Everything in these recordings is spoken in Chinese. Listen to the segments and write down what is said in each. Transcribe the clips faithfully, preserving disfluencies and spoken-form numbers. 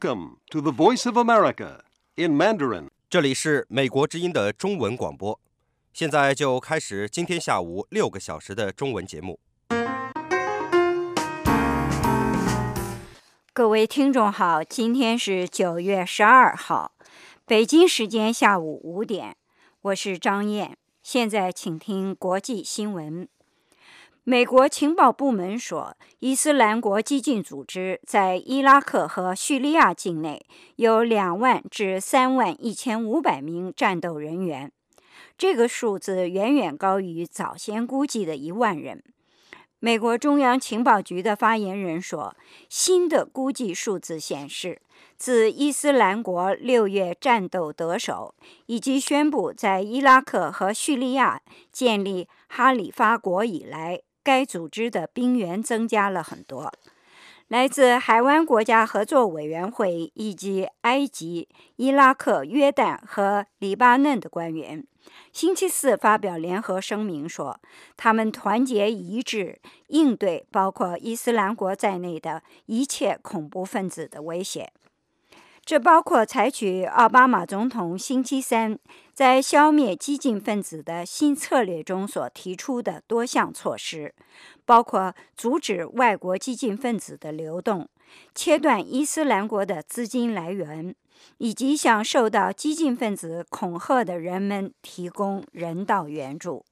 Welcome to the Voice of America in Mandarin. 这里是美国之音的中文广播，现在就开始今天下午六个小时的中文节目。 各位听众好，今天是九月十二号，北京时间下午五点，我是张燕。现在请听国际新闻。美国情报部门说，伊斯兰国激进组织在伊拉克和叙利亚境内有两万至三万一千五百名战斗人员，这个数字远远高于早先估计的一万人。美国中央情报局的发言人说，新的估计数字显示，自伊斯兰国六月战斗得手，以及宣布在伊拉克和叙利亚建立哈里发国以来，该组织的兵员增加了很多。来自海湾国家合作委员会以及埃及、伊拉克、约旦和黎巴嫩的官员星期四发表联合声明说，他们团结一致应对包括伊斯兰国在内的一切恐怖分子的威胁。这包括采取奥巴马总统星期三在消灭激进分子的新策略中所提出的多项措施，包括阻止外国激进分子的流动，切断伊斯兰国的资金来源，以及向受到激进分子恐吓的人们提供人道援助。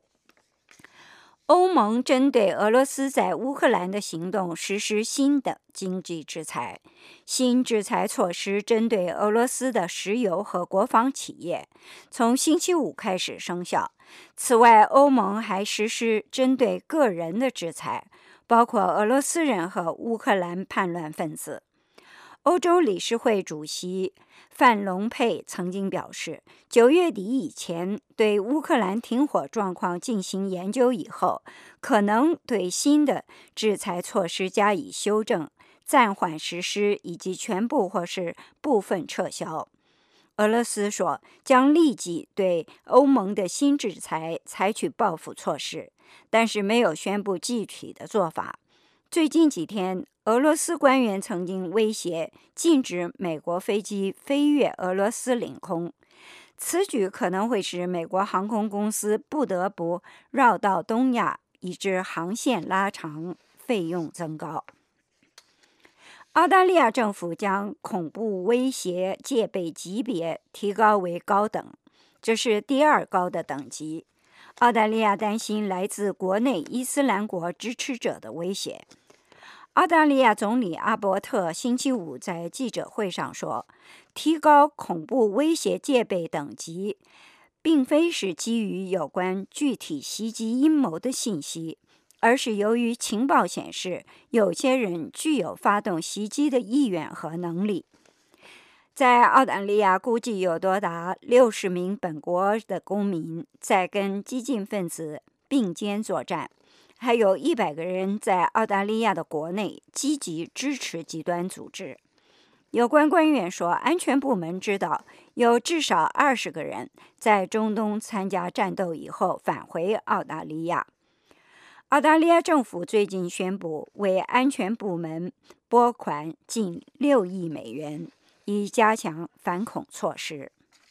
欧盟针对俄罗斯在乌克兰的行动实施新的经济制裁，新制裁措施针对俄罗斯的石油和国防企业，从星期五开始生效。此外，欧盟还实施针对个人的制裁，包括俄罗斯人和乌克兰叛乱分子。欧洲理事会主席范隆佩曾经表示，九月底以前对乌克兰停火状况进行研究以后，可能对新的制裁措施加以修正、暂缓实施以及全部或是部分撤销。俄罗斯说将立即对欧盟的新制裁采取报复措施，但是没有宣布具体的做法。最近几天，俄罗斯官员曾经威胁禁止美国飞机飞越俄罗斯领空，此举可能会使美国航空公司不得不绕道东亚，以致航线拉长，费用增高。澳大利亚政府将恐怖威胁戒备级别提高为高等，这是第二高的等级。澳大利亚担心来自国内伊斯兰国支持者的威胁。澳大利亚总理阿伯特星期五在记者会上说，提高恐怖威胁戒备等级并非是基于有关具体袭击阴谋的信息，而是由于情报显示有些人具有发动袭击的意愿和能力。在澳大利亚，估计有多达六十名本国的公民在跟激进分子并肩作战，还有一百个人在澳大利亚的国内积极支持极端组织。有关官员说，安全部门知道有至少二十个人在中东参加战斗以后返回澳大利亚。澳大利亚政府最近宣布为安全部门拨款近六亿美元，以加强反恐措施。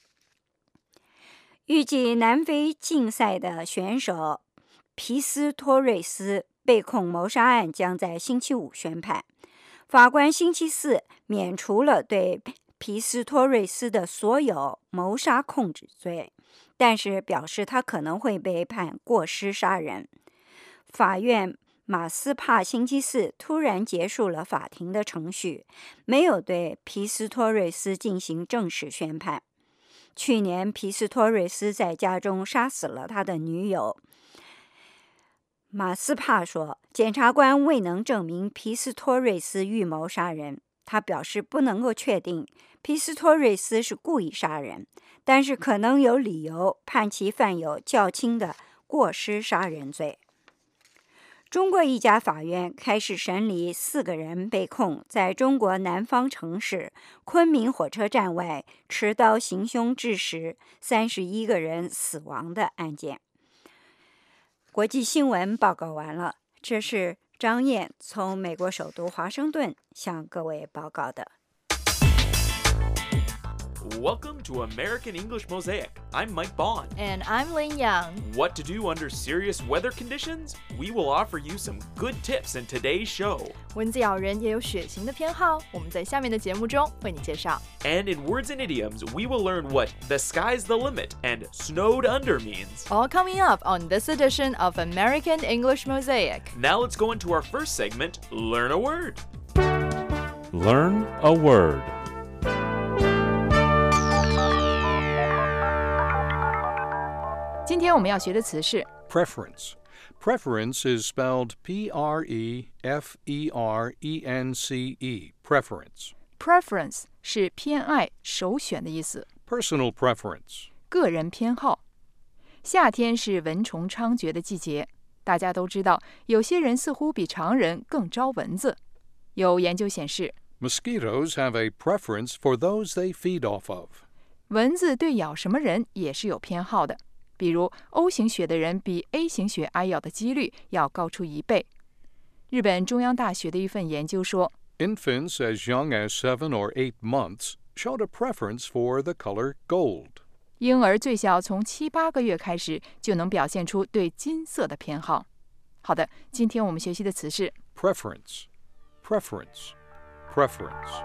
预计南非竞赛的选手皮斯托瑞斯被控谋杀案将在星期五宣判。法官星期四免除了对皮斯托瑞斯的所有谋杀控制罪，但是表示他可能会被判过失杀人。法院马斯帕星期四突然结束了法庭的程序，没有对皮斯托瑞斯进行正式宣判。去年，皮斯托瑞斯在家中杀死了他的女友。马斯帕说，检察官未能证明皮斯托瑞斯预谋杀人。他表示不能够确定皮斯托瑞斯是故意杀人，但是可能有理由判其犯有较轻的过失杀人罪。中国一家法院开始审理四个人被控在中国南方城市昆明火车站外持刀行凶致使三十一个人死亡的案件。国际新闻报告完了，这是张燕从美国首都华盛顿向各位报告的。 Welcome to American English Mosaic. I'm Mike Bond. And I'm Lin Yang. What to do under serious weather conditions? We will offer you some good tips in today's show. 蚊子咬人也有血型的偏好，我们在下面的节目中为你介绍。 And in words and idioms, we will learn what the sky's the limit and snowed under means. All coming up on this edition of American English Mosaic. Now let's go into our first segment, Learn a Word. Learn a word. Preference. 今天我们要学的词是 Preference. Preference is spelled P R E F E R E N C E. Preference. Preference 是偏爱、首选的意思。 Personal preference. 个人偏好。夏天是蚊虫猖獗的季节，大家都知道，有些人似乎比常人更招蚊子。有研究显示 Mosquitoes have a preference for those they feed off of. 蚊子对咬什么人也是有偏好的，比如 O 型血的人比 A 型血挨咬的几率要高出一倍。日本中央大学的一份研究说 Infants as young as seven or eight months showed a preference for the color gold. 婴儿最小从七八个月开始就能表现出对金色的偏好。好的，今天我们学习的词是 Preference. Preference. Preference.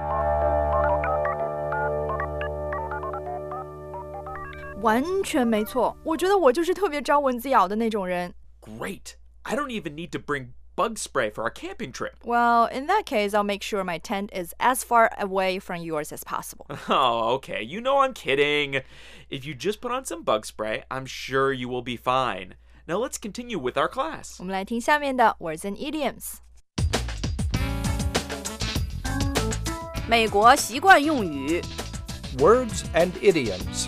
完全没错，我觉得我就是特别招蚊子咬的那种人。 Great. I don't even need to bring bug spray for our camping trip. Well, in that case, I'll make sure my tent is as far away from yours as possible. Oh, okay. You know I'm kidding. If you just put on some bug spray, I'm sure you will be fine. Now let's continue with our class. 我们来听下面的 Words and Idioms。 美国习惯用语 Words and idioms.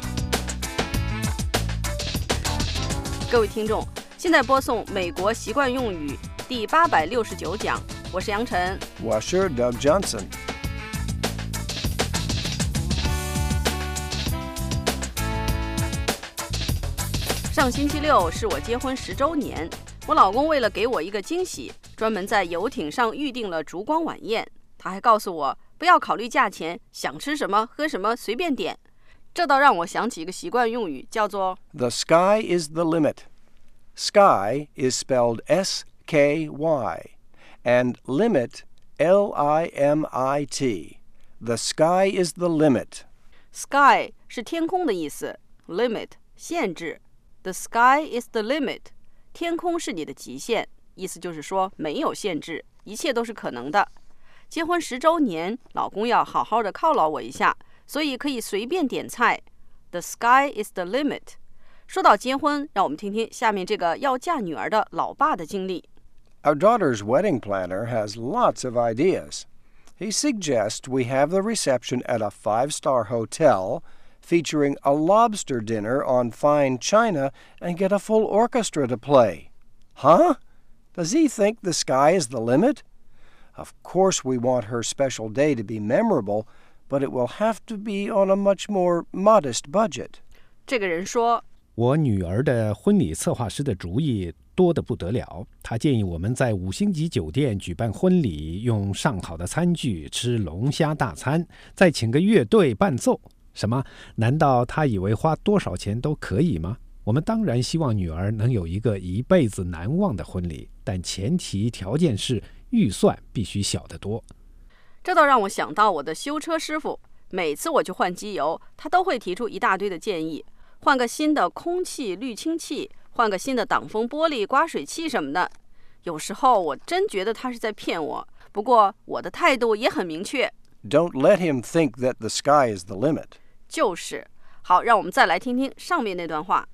各位听众，现在播送美国习惯用语第八百六十九讲，我是杨晨。 我是 Doug Johnson. 上星期六是我结婚十周年，我老公为了给我一个惊喜，专门在游艇上预定了烛光晚宴。他还告诉我不要考虑价钱，想吃什么喝什么随便点。这倒让我想起一个习惯用语，叫做 The sky is the limit. Sky is spelled S K Y, and limit, L I M I T. The sky is the limit. Sky 是天空的意思 ，limit 限制。The sky is the limit. 天空是你的极限，意思就是说没有限制，一切都是可能的。结婚十周年，老公要好好的犒劳我一下，所以可以随便点菜。The sky is the limit. 说到结婚，让我们听听下面这个要嫁女儿的老爸的经历。 Our daughter's wedding planner has lots of ideas. He suggests we have the reception at a five-star hotel, featuring a lobster dinner on fine china and get a full orchestra to play. Huh? Does he think the sky is the limit? Of course we want her special day to be memorable, but it will have to be on a much more modest budget. 这个人说， 我女儿的婚礼策划师的主意多得不得了，他建议我们在五星级酒店举办婚礼，用上好的餐具，吃龙虾大餐，再请个乐队伴奏。什么？难道他以为花多少钱都可以吗？我们当然希望女儿能有一个一辈子难忘的婚礼，但前提条件是预算必须小得多。 这倒让我想到我的修车师傅，每次我去换机油，他都会提出一大堆的建议，换个新的空气滤清器，换个新的挡风玻璃、刮水器什么的。有时候我真觉得他是在骗我，不过我的态度也很明确。 Don't let him think that the sky is the limit. 就是。好，让我们再来听听上面那段话。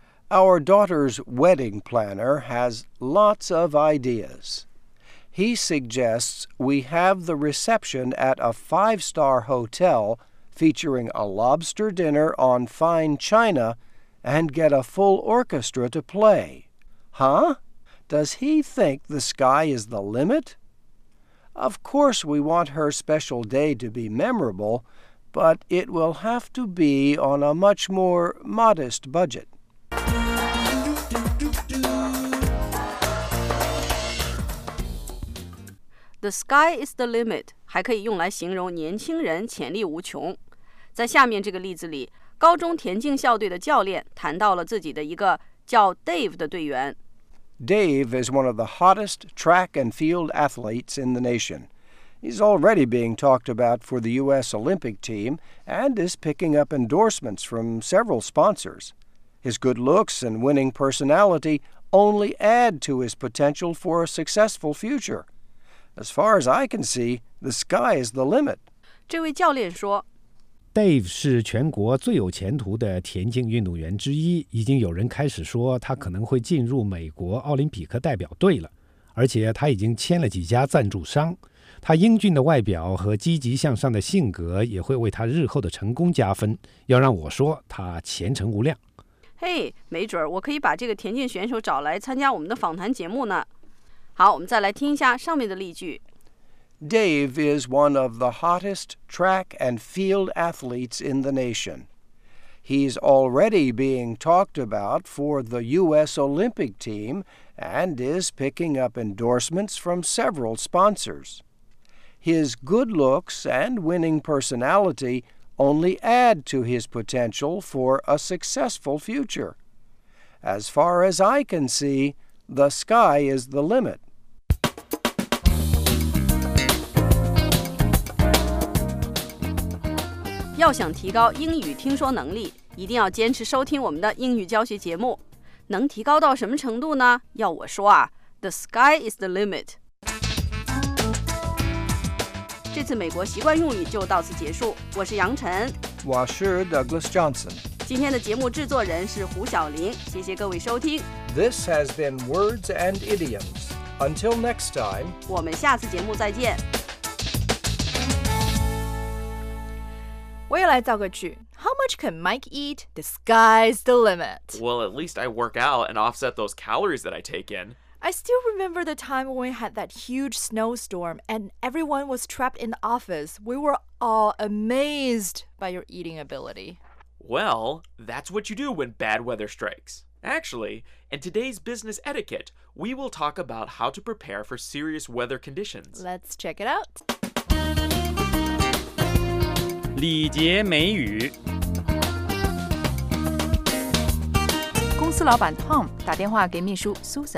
Our daughter's wedding planner has lots of ideas. He suggests we have the reception at a five-star hotel featuring a lobster dinner on fine china and get a full orchestra to play. Huh? Does he think the sky is the limit? Of course we want her special day to be memorable, but it will have to be on a much more modest budget. The sky is the limit 还可以用来形容年轻人潜力无穷。 在下面这个例子里，高中田径校队的教练谈到了自己的一个叫 Dave 的队员。 Dave is one of the hottest track and field athletes in the nation. He's already being talked about for the U S Olympic team and is picking up endorsements from several sponsors. His good looks and winning personality only add to his potential for a successful future. As far as I can see, the sky is the limit. 这位教练说 Dave 是全国最有前途的田径运动员之一，已经有人开始说他可能会进入美国奥林匹克代表队了，而且他已经签了几家赞助商。他英俊的外表和积极向上的性格也会为他日后的成功加分。要让我说，他前程无量。 嘿，没准儿我可以把这个田径选手找来参加我们的访谈节目呢。好，我们再来听一下上面的例句。 Dave is one of the hottest track and field athletes in the nation. He's already being talked about for the U S Olympic team and is picking up endorsements from several sponsors. His good looks and winning personality only add to his potential for a successful future. As far as I can see, the sky is the limit. 要想提高英语听说能力，一定要坚持收听我们的英语教学节目。能提高到什么程度呢？要我说啊 ，The sky is the limit。这次美国习惯用语就到此结束。我是杨晨， 我是 Douglas Johnson。 今天的节目制作人是胡小玲，谢谢各位收听。 This has been Words and Idioms. Until next time， 我们下次节目再见。 我也来造个句。How much can Mike eat? The sky's the limit. Well, at least I work out and offset those calories that I take in. I still remember the time when we had that huge snowstorm and everyone was trapped in the office. We were all amazed by your eating ability. Well, that's what you do when bad weather strikes. Actually, in today's business etiquette, we will talk about how to prepare for serious weather conditions. Let's check it out. 礼节美语。 公司老板 Tom 打电话给秘书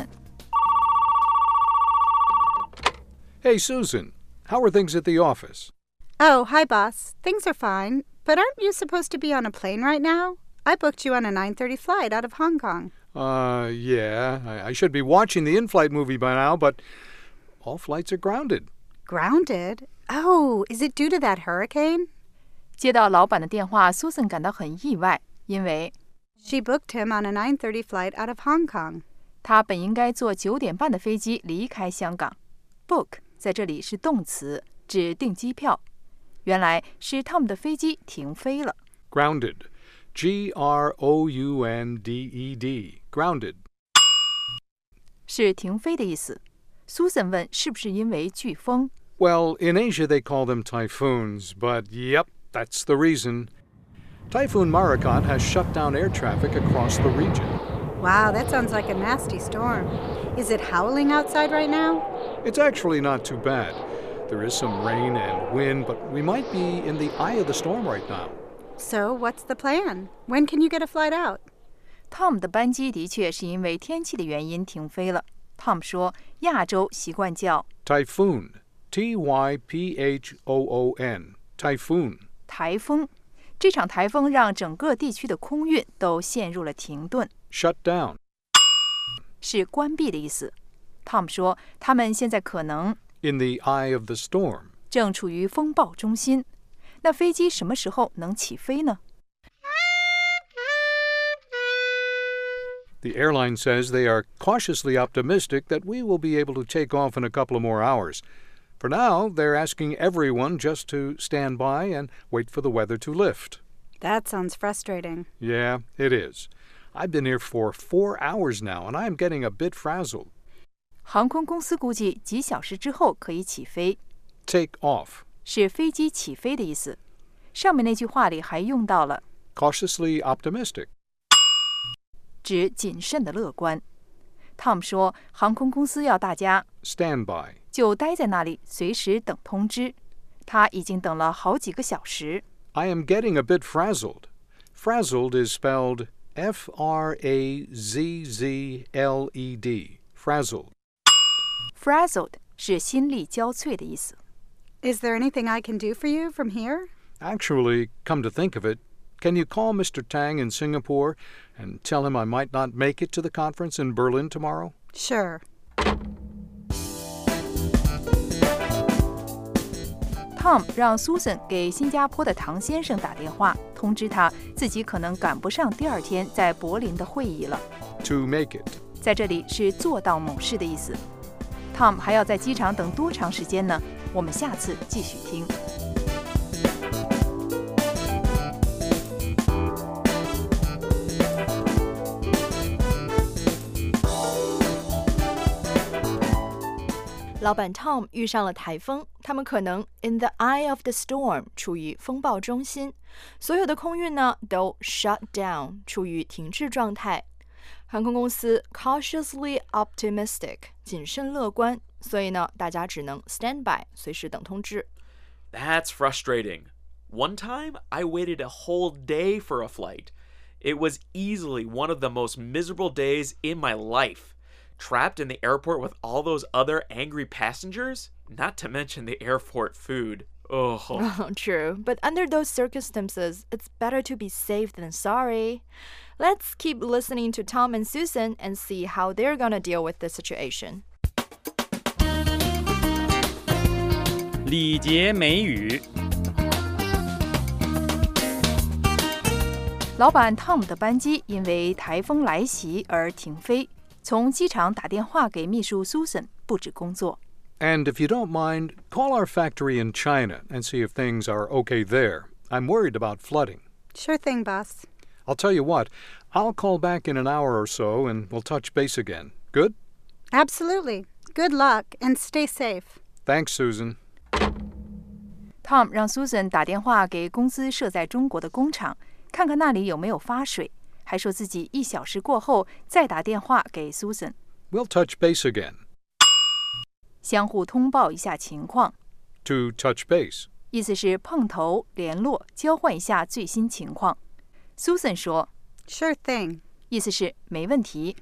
Hey, Susan, how are things at the office? Oh, hi, boss. Things are fine. But aren't you supposed to be on a plane right now? I booked you on a nine thirty flight out of Hong Kong. Uh, yeah, I, I should be watching the in-flight movie by now, but all flights are grounded. Grounded? Oh, is it due to that hurricane? 接到老板的电话 Susan 感到很意外，因为 She booked him on a nine thirty flight out of Hong Kong. 他本应该坐九点半的飞机离开香港。Book 在这里是动词，指订机票。原来是 Tom 的飞机停飞了。 Grounded. G R O U N D E D. Grounded. 是停飞的意思。Susan 问是不是因为飓风？ Well, in Asia they call them typhoons, but yep, that's the reason. Typhoon Marakat has shut down air traffic across the region. Wow, that sounds like a nasty storm. Is it howling outside right now? It's actually not too bad. There is some rain and wind, but we might be in the eye of the storm right now. So, what's the plan? When can you get a flight out? Tom 的班机的确是因为天气的原因停飞了。Tom 说，亚洲习惯叫 Typhoon. T Y P H O O N. Typhoon. 台风。这场台风让整个地区的空运都陷入了停顿。 Shut down. 是关闭的意思。Tom 说，他们现在可能 In the eye of the storm. 正处于风暴中心。那飞机什么时候能起飞呢？ The airline says they are cautiously optimistic that we will be able to take off in a couple of more hours. For now, they're asking everyone just to stand by and wait for the weather to lift. That sounds frustrating. Yeah, it is. I've been here for four hours now, and I'm getting a bit frazzled. 航空公司估计几小时之后可以起飞。 Take off. 是飞机起飞的意思。上面那句话里还用到了 Cautiously optimistic. 指谨慎的乐观。Tom 说，航空公司要大家 Stand by. 就待在那里，随时等通知。他已经等了好几个小时。 I am getting a bit frazzled. Frazzled is spelled F R A Z Z L E D. Frazzled. Frazzled 是心力交瘁的意思。 Is there anything I can do for you from here? Actually, come to think of it, can you call Mister Tang in Singapore and tell him I might not make it to the conference in Berlin tomorrow? Sure. Tom 让 Susan 给新加坡的唐先生打电话，通知他自己可能赶不上第二天在柏林的会议了。 To make it. 在这里是做到某事的意思。Tom 还要在机场等多长时间呢？我们下次继续听。 老板 Tom 遇上了台风，他们可能 in the eye of the storm 处于风暴中心，所有的空运呢都 shut down 处于停滞状态。航空公司 cautiously optimistic 谨慎乐观，所以呢大家只能 stand by 随时等通知。 That's frustrating. One time, I waited a whole day for a flight. It was easily one of the most miserable days in my life. Trapped in the airport with all those other angry passengers, not to mention the airport food. Oh. Oh, true. But under those circumstances, it's better to be safe than sorry. Let's keep listening to Tom and Susan and see how they're gonna deal with the situation. 礼节美语。 老板 Tom 的班机因为台风来袭而停飞。从机场打电话给秘书 Susan 布置工作。 And if you don't mind, call our factory in China and see if things are okay there. I'm worried about flooding. Sure thing, boss. I'll tell you what, I'll call back in an hour or so and we'll touch base again. Good? Absolutely. Good luck and stay safe. Thanks, Susan. Tom 让 Susan 打电话给公司设在中国的工厂，看看那里有没有发水。还说自己一小时过后再打电话给 Susan. We'll touch base again. 相互通报一下情况。 To touch base. 意思是碰头、联络、交换一下最新情况。Susan 说 Sure thing. 意思是没问题。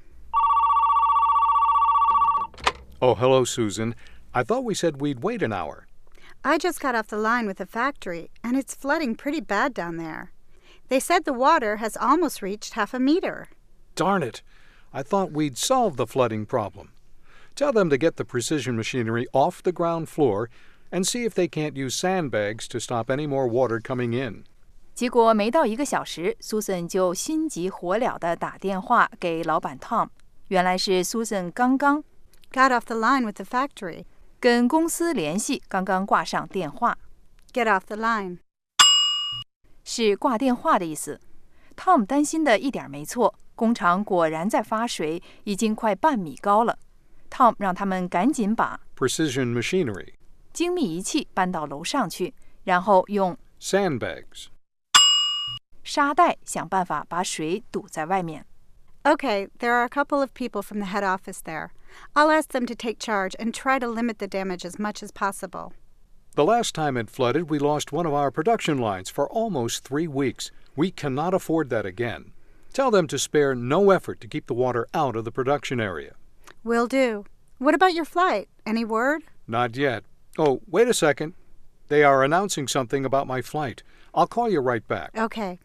Oh, hello, Susan. I thought we said we'd wait an hour. I just got off the line with the factory, and it's flooding pretty bad down there.They said the water has almost reached half a meter. Darn it. I thought we'd solve the flooding problem. Tell them to get the precision machinery off the ground floor and see if they can't use sandbags to stop any more water coming in. 结果没到一个小时 ，Susan 就心急火燎地打电话给老板 Tom。原来是 Susan 刚刚 got off the line with the factory. 跟公司联系，刚刚挂上电话。 Get off the line. 是挂电话的意思。Tom 担心的一点没错，工厂果然在发水，已经快半米高了。Tom 让他们赶紧把 precision machinery 精密仪器搬到楼上去，然后用 sandbags 沙袋想办法把水堵在外面。 Okay, there are a couple of people from the head office there. I'll ask them to take charge and try to limit the damage as much as possible.The last time it flooded, we lost one of our production lines for almost three weeks. We cannot afford that again. Tell them to spare no effort to keep the water out of the production area. Will do. What about your flight? Any word? Not yet. Oh, wait a second. They are announcing something about my flight. I'll call you right back. Okay.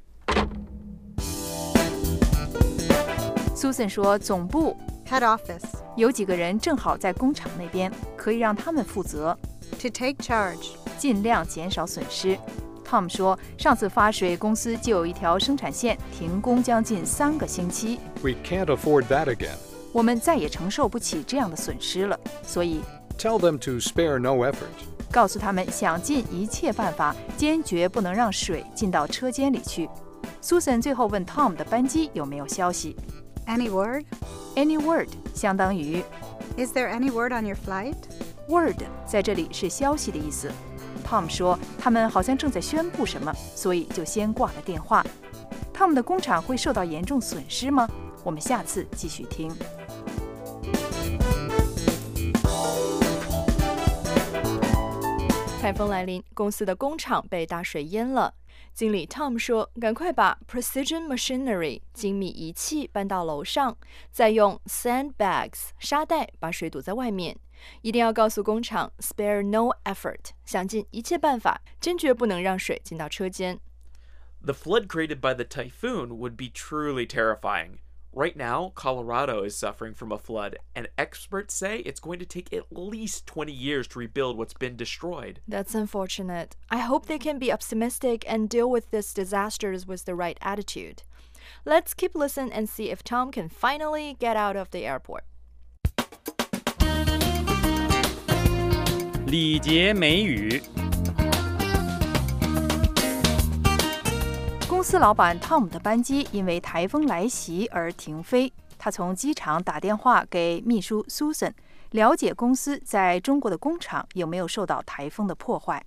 Susan 说总部 Head office 有几个人正好在工厂那边，可以让他们负责。 To take charge. 尽量减少损失。Tom 说，上次发水，公司就有一条生产线停工将近三个星期。 We can't afford that again. 我们再也承受不起这样的损失了，所以 Tell them to spare no effort. 告诉他们想尽一切办法，坚决不能让水进到车间里去。Susan 最后问 Tom 的班机有没有消息。 Any word? Any word 相当于 Is there any word on your flight? Word 在这里是消息的意思。Tom 说他们好像正在宣布什么，所以就先挂了电话。他们的工厂会受到严重损失吗？我们下次继续听。 台风来临，公司的工厂被大水淹了。经理 Tom 说：“赶快把 Precision Machinery 精密仪器搬到楼上，再用 sandbags 沙袋把水堵在外面。一定要告诉工厂 spare no effort 想尽一切办法，坚决不能让水进到车间。” The flood created by the typhoon would be truly terrifying. Right now, Colorado is suffering from a flood, and experts say it's going to take at least twenty years to rebuild what's been destroyed. That's unfortunate. I hope they can be optimistic and deal with these disasters with the right attitude. Let's keep listening and see if Tom can finally get out of the airport. 礼节美语。 公司老板 Tom 的班机因为台风来袭而停飞，他从机场打电话给秘书 Susan， 了解公司在中国的工厂有没有受到台风的破坏。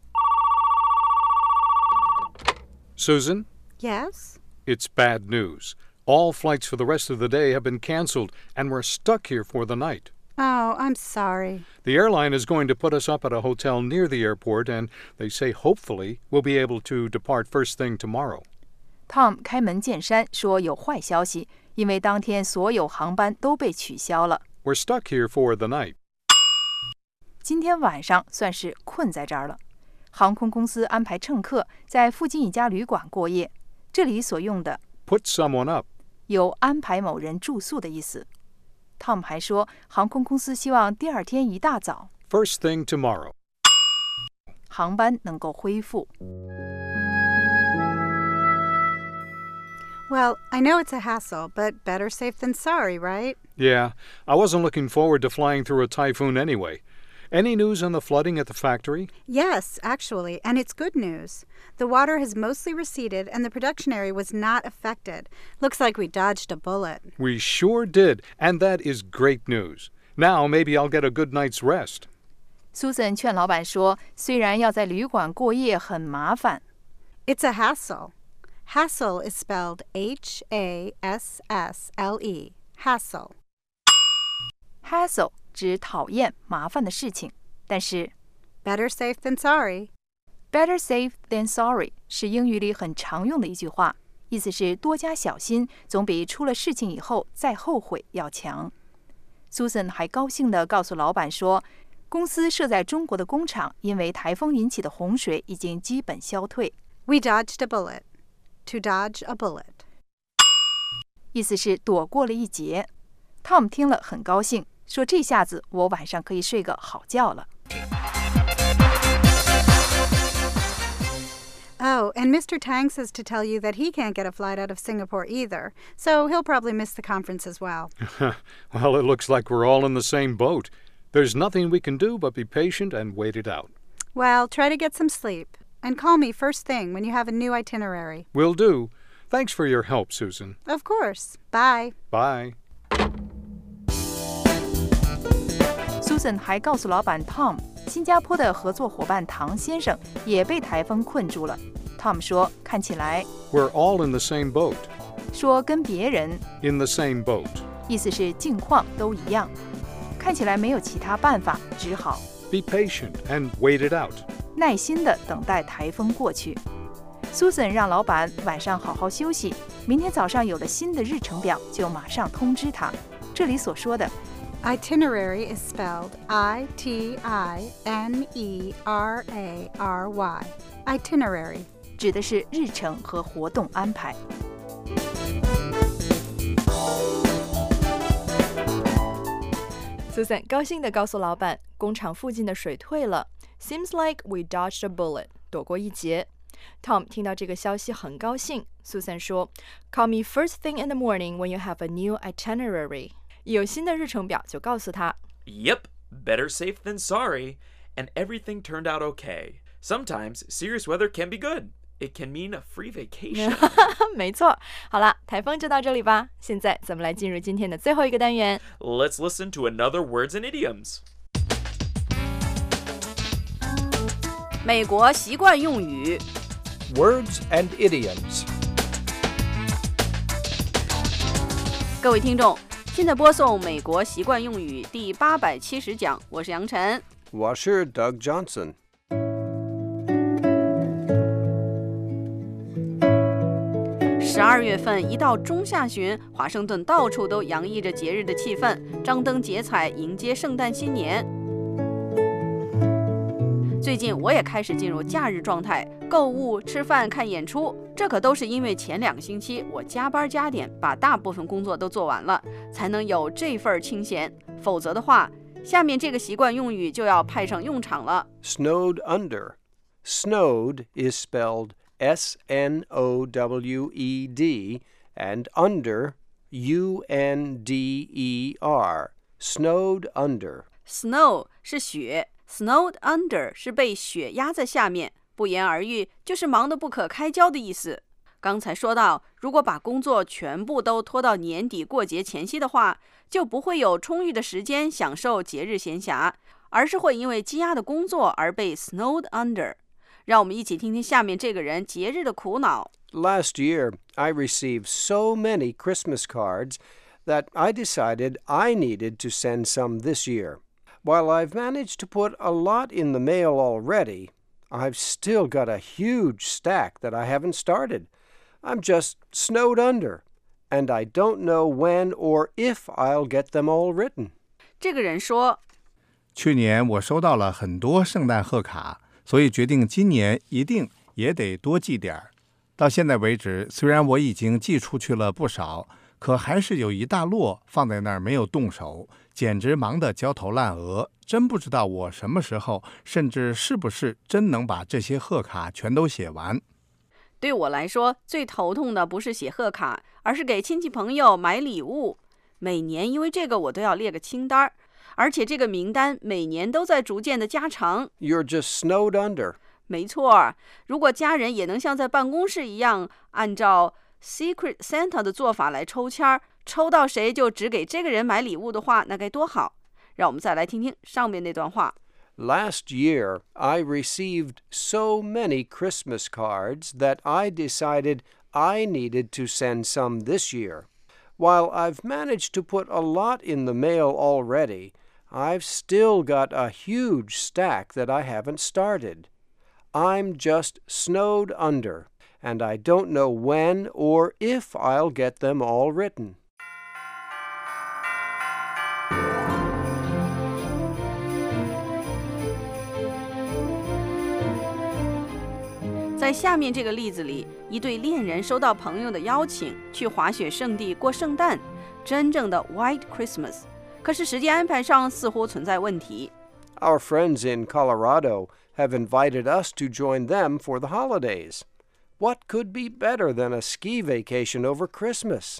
Susan? Yes? It's bad news. All flights for the rest of the day have been canceled, and we're stuck here for the night. Oh, I'm sorry. The airline is going to put us up at a hotel near the airport, and they say hopefully we'll be able to depart first thing tomorrow. Tom 开门见山说有坏消息，因为当天所有航班都被取消了。 We're stuck here for the night. 今天晚上算是困在这儿了。航空公司安排乘客在附近一家旅馆过夜，这里所用的 put someone up 有安排某人住宿的意思。Tom 还说，航空公司希望第二天一大早 first thing tomorrow 航班能够恢复。 Well, I know it's a hassle, but better safe than sorry, right? Yeah, I wasn't looking forward to flying through a typhoon anyway. Any news on the flooding at the factory? Yes, actually, and it's good news. The water has mostly receded and the production area was not affected. Looks like we dodged a bullet. We sure did, and that is great news. Now maybe I'll get a good night's rest. Susan 劝老板说，虽然要在旅馆过夜很麻烦 It's a hassle. Hassle is spelled H A S S L E. Hassle. Hassle 指讨厌、麻烦的事情，但是 Better safe than sorry. Better safe than sorry 是英语里很常用的一句话，意思是多加小心，总比出了事情以后再后悔要强。Susan 还高兴地告诉老板说，公司设在中国的工厂因为台风引起的洪水已经基本消退。 We dodged a bullet. To dodge a bullet. 意思是躲过了一劫。Tom 听了很高兴，说这下子我晚上可以睡个好觉了。 Oh, and Mister Tang says to tell you that he can't get a flight out of Singapore either, so he'll probably miss the conference as well. Well, it looks like we're all in the same boat. There's nothing we can do but be patient and wait it out. Well, try to get some sleep. And call me first thing when you have a new itinerary. Will do. Thanks for your help, Susan. Of course. Bye. Bye. Susan 还告诉老板 Tom， 新加坡的合作伙伴唐先生也被台风困住了。Tom 说，看起来 We're all in the same boat. 说跟别人 In the same boat. 意思是境况都一样，看起来没有其他办法，只好 Be patient and wait it out. 耐心地等待台风过去。Susan 让老板晚上好好休息，明天早上有了新的日程表就马上通知他。这里所说的 Itinerary is spelled I T I N E R A R Y. Itinerary 指的是日程和活动安排。 Susan 高兴地告诉老板，工厂附近的水退了。Seems like we dodged a bullet. 躲过一劫。Tom 听到这个消息很高兴。Susan 说 Call me first thing in the morning when you have a new itinerary. 有新的日程表就告诉他。 Yep, better safe than sorry. And everything turned out okay. Sometimes serious weather can be good. It can mean a free vacation. 没错。好了，台风就到这里吧。现在咱们来进入今天的最后一个单元。 Let's listen to another words and idioms. 美国习惯用语 Words and idioms. 各位听众，现在播送美国习惯用语第八百七十讲，我是杨晨， 我是 Doug Johnson. 十二月份一到中下旬，华盛顿到处都洋溢着节日的气氛，张灯结彩迎接圣诞新年。最近我也开始进入假日状态，购物、吃饭、看演出，这可都是因为前两个星期我加班加点，把大部分工作都做完了，才能有这份清闲。否则的话，下面这个习惯用语就要派上用场了。 Snowed under. Snowed is spelled S N O W E D and under U N D E R. Snowed under. Snow 是雪，Snowed under 是被雪压在下面，不言而喻，就是忙得不可开交的意思。刚才说到，如果把工作全部都拖到年底过节前夕的话，就不会有充裕的时间享受节日闲暇，而是会因为积压的工作而被 snowed under。让我们一起听听下面这个人节日的苦恼。 Last year, I received so many Christmas cards that I decided I needed to send some this year. While I've managed to put a lot in the mail already, I've still got a huge stack that I haven't started. I'm just snowed under, and I don't know when or if I'll get them all written. 这个人说， 去年我收到了很多圣诞贺卡，所以决定今年一定也得多寄点儿。到现在为止，虽然我已经寄出去了不少，可还是有一大摞放在那儿没有动手，简直忙得焦头烂额，真不知道我什么时候，甚至是不是真能把这些贺卡全都写完。 对我来说，最头痛的不是写贺卡，而是给亲戚朋友买礼物。每年因为这个我都要列个清单，而且这个名单每年都在逐渐的加长。 You're just snowed under. 没错，如果家人也能像在办公室一样，按照 Secret Santa 的做法来抽签，抽到谁就只给这个人买礼物的话，那该多好。让我们再来听听上面那段话。 Last year, I received so many Christmas cards that I decided I needed to send some this year. While I've managed to put a lot in the mail already, I've still got a huge stack that I haven't started. I'm just snowed under, and I don't know when or if I'll get them all written. 在下面这个例子里，一对恋人收到朋友的邀请，去滑雪圣地过圣诞，真正的 White Christmas。可是时间安排上似乎存在问题。 Our friends in Colorado have invited us to join them for the holidays. What could be better than a ski vacation over Christmas?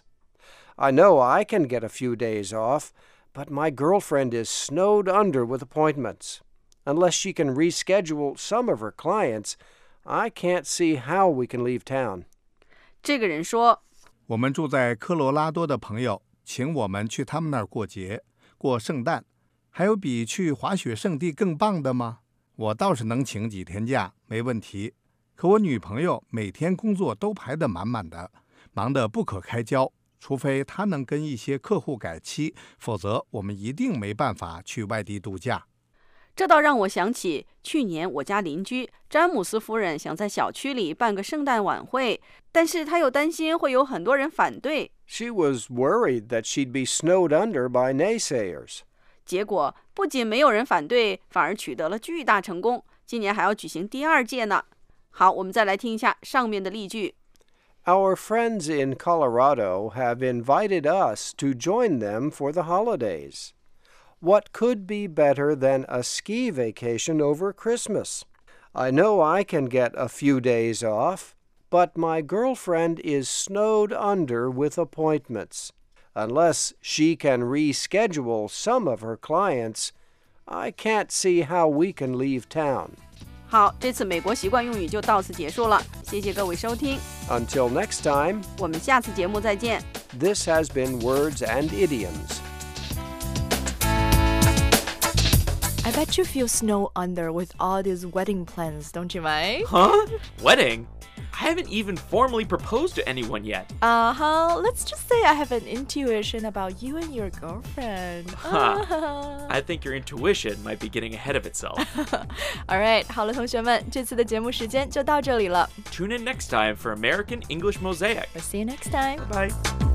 I know I can get a few days off, but my girlfriend is snowed under with appointments. Unless she can reschedule some of her clients, I can't see how we can leave town. 这个人说， 我们住在科罗拉多的朋友请我们去他们那儿过节，过圣诞，还有比去滑雪圣地更棒的吗？我倒是能请几天假，没问题。可我女朋友每天工作都排得满满的，忙得不可开交，除非她能跟一些客户改期，否则我们一定没办法去外地度假。 这倒让我想起去年我家邻居詹姆斯夫人想在小区里办个圣诞晚会，但是她又担心会有很多人反对。 She was worried that she'd be snowed under by naysayers. 结果不仅没有人反对，反而取得了巨大成功。今年还要举行第二届呢。好，我们再来听一下上面的例句。 Our friends in Colorado have invited us to join them for the holidays. What could be better than a ski vacation over Christmas? I know I can get a few days off, but my girlfriend is snowed under with appointments. Unless she can reschedule some of her clients, I can't see how we can leave town. 好，这次美国习惯用语就到此结束了，谢谢各位收听。 Until next time, 我们下次节目再见。 This has been Words and Idioms. I bet you feel snow under with all these wedding plans, don't you, Mike? Huh? Wedding? I haven't even formally proposed to anyone yet. Uh-huh. Let's just say I have an intuition about you and your girlfriend. Huh. I think your intuition might be getting ahead of itself. All right, 好了，同学们，这次的节目时间就到这里了。 Tune in next time for American English Mosaic. We'll see you next time. Bye.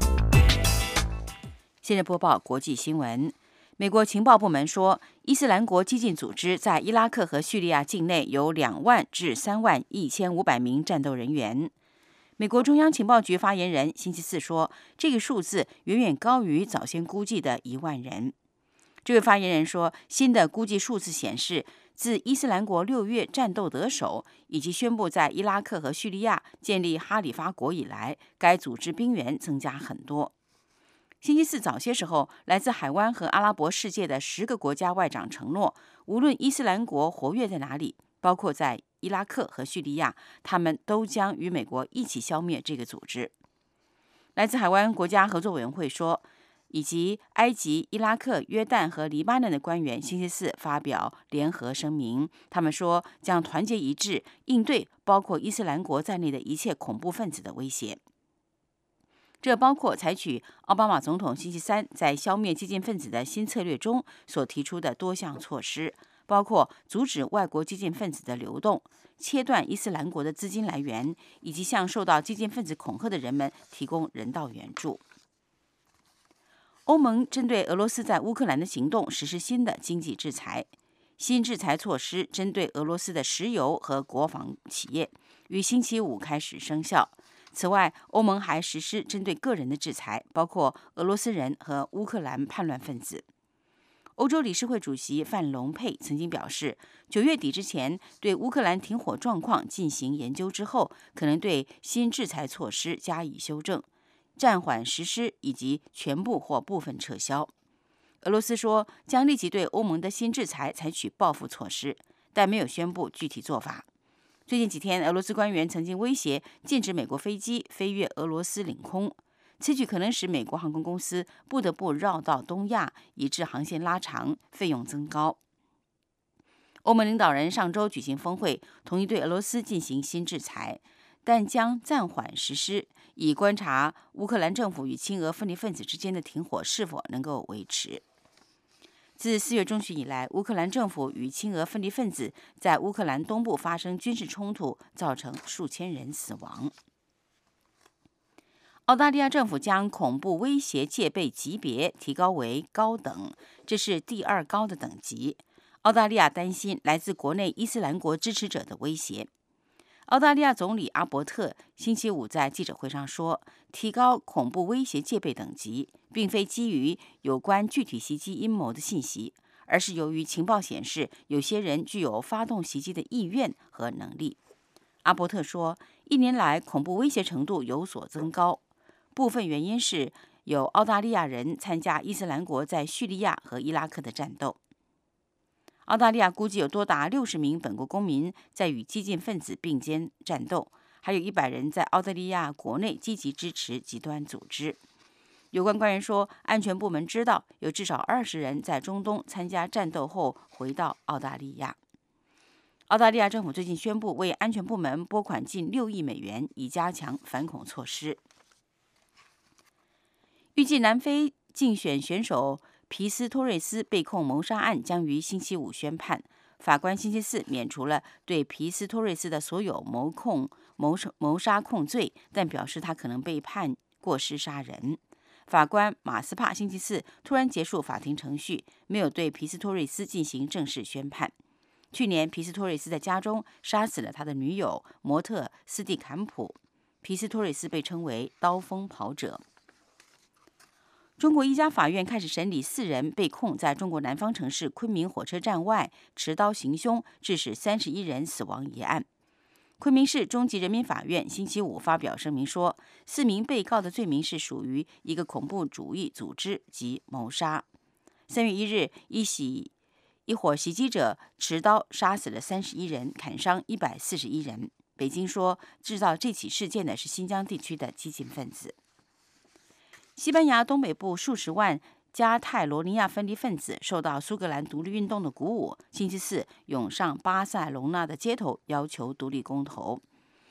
现在播报国际新闻。美国情报部门说，伊斯兰国激进组织在伊拉克和叙利亚境内有两万至三万一千五百名战斗人员。美国中央情报局发言人星期四说，这个数字远远高于早先估计的一万人。这位发言人说，新的估计数字显示，自伊斯兰国六月战斗得手，以及宣布在伊拉克和叙利亚建立哈里发国以来，该组织兵员增加很多。星期四早些时候，来自海湾和阿拉伯世界的十个国家外长承诺，无论伊斯兰国活跃在哪里，包括在伊拉克和叙利亚，他们都将与美国一起消灭这个组织。来自海湾国家合作委员会说，以及埃及、伊拉克、约旦和黎巴嫩的官员星期四发表联合声明，他们说将团结一致应对包括伊斯兰国在内的一切恐怖分子的威胁。这包括采取奥巴马总统星期三在消灭激进分子的新策略中所提出的多项措施，包括阻止外国激进分子的流动、切断伊斯兰国的资金来源，以及向受到激进分子恐吓的人们提供人道援助。欧盟针对俄罗斯在乌克兰的行动实施新的经济制裁，新制裁措施针对俄罗斯的石油和国防企业，于星期五开始生效。此外，欧盟还实施针对个人的制裁，包括俄罗斯人和乌克兰叛乱分子。欧洲理事会主席范隆佩曾经表示，九月底之前对乌克兰停火状况进行研究之后，可能对新制裁措施加以修正、暂缓实施以及全部或部分撤销。俄罗斯说将立即对欧盟的新制裁采取报复措施，但没有宣布具体做法。最近几天，俄罗斯官员曾经威胁禁止美国飞机飞越俄罗斯领空，此举可能使美国航空公司不得不绕道东亚，以致航线拉长，费用增高。欧盟领导人上周举行峰会，同意对俄罗斯进行新制裁，但将暂缓实施，以观察乌克兰政府与亲俄分离分子之间的停火是否能够维持。自四月中旬以来，乌克兰政府与亲俄分离分子在乌克兰东部发生军事冲突，造成数千人死亡。澳大利亚政府将恐怖威胁戒备级别提高为高等，这是第二高的等级。澳大利亚担心来自国内伊斯兰国支持者的威胁。澳大利亚总理阿伯特星期五在记者会上说，提高恐怖威胁戒备等级，并非基于有关具体袭击阴谋的信息，而是由于情报显示有些人具有发动袭击的意愿和能力。阿伯特说，一年来恐怖威胁程度有所增高，部分原因是有澳大利亚人参加伊斯兰国在叙利亚和伊拉克的战斗。澳大利亚估计有多达六十名本国公民在与激进分子并肩战斗，还有一百人在澳大利亚国内积极支持极端组织。有关官员说，安全部门知道有至少二十人在中东参加战斗后回到澳大利亚。澳大利亚政府最近宣布为安全部门拨款近六亿美元，以加强反恐措施。预计南非竞选选手皮斯托瑞斯被控谋杀案将于星期五宣判，法官星期四免除了对皮斯托瑞斯的所有谋控谋谋杀控罪，但表示他可能被判过失杀人。法官马斯帕星期四突然结束法庭程序，没有对皮斯托瑞斯进行正式宣判。去年，皮斯托瑞斯在家中杀死了他的女友模特斯蒂坎普。皮斯托瑞斯被称为刀锋跑者。中国一家法院开始审理四人被控在中国南方城市昆明火车站外持刀行凶，致使三十一人死亡一案。昆明市中级人民法院星期五发表声明说，四名被告的罪名是属于一个恐怖主义组织及谋杀。三月一日，一起一伙袭击者持刀杀死了三十一人，砍伤一百四十一人。北京说，制造这起事件的是新疆地区的激进分子。西班牙东北部数十万加泰罗尼亚分离分子受到苏格兰独立运动的鼓舞，星期四涌上巴塞隆纳的街头，要求独立公投。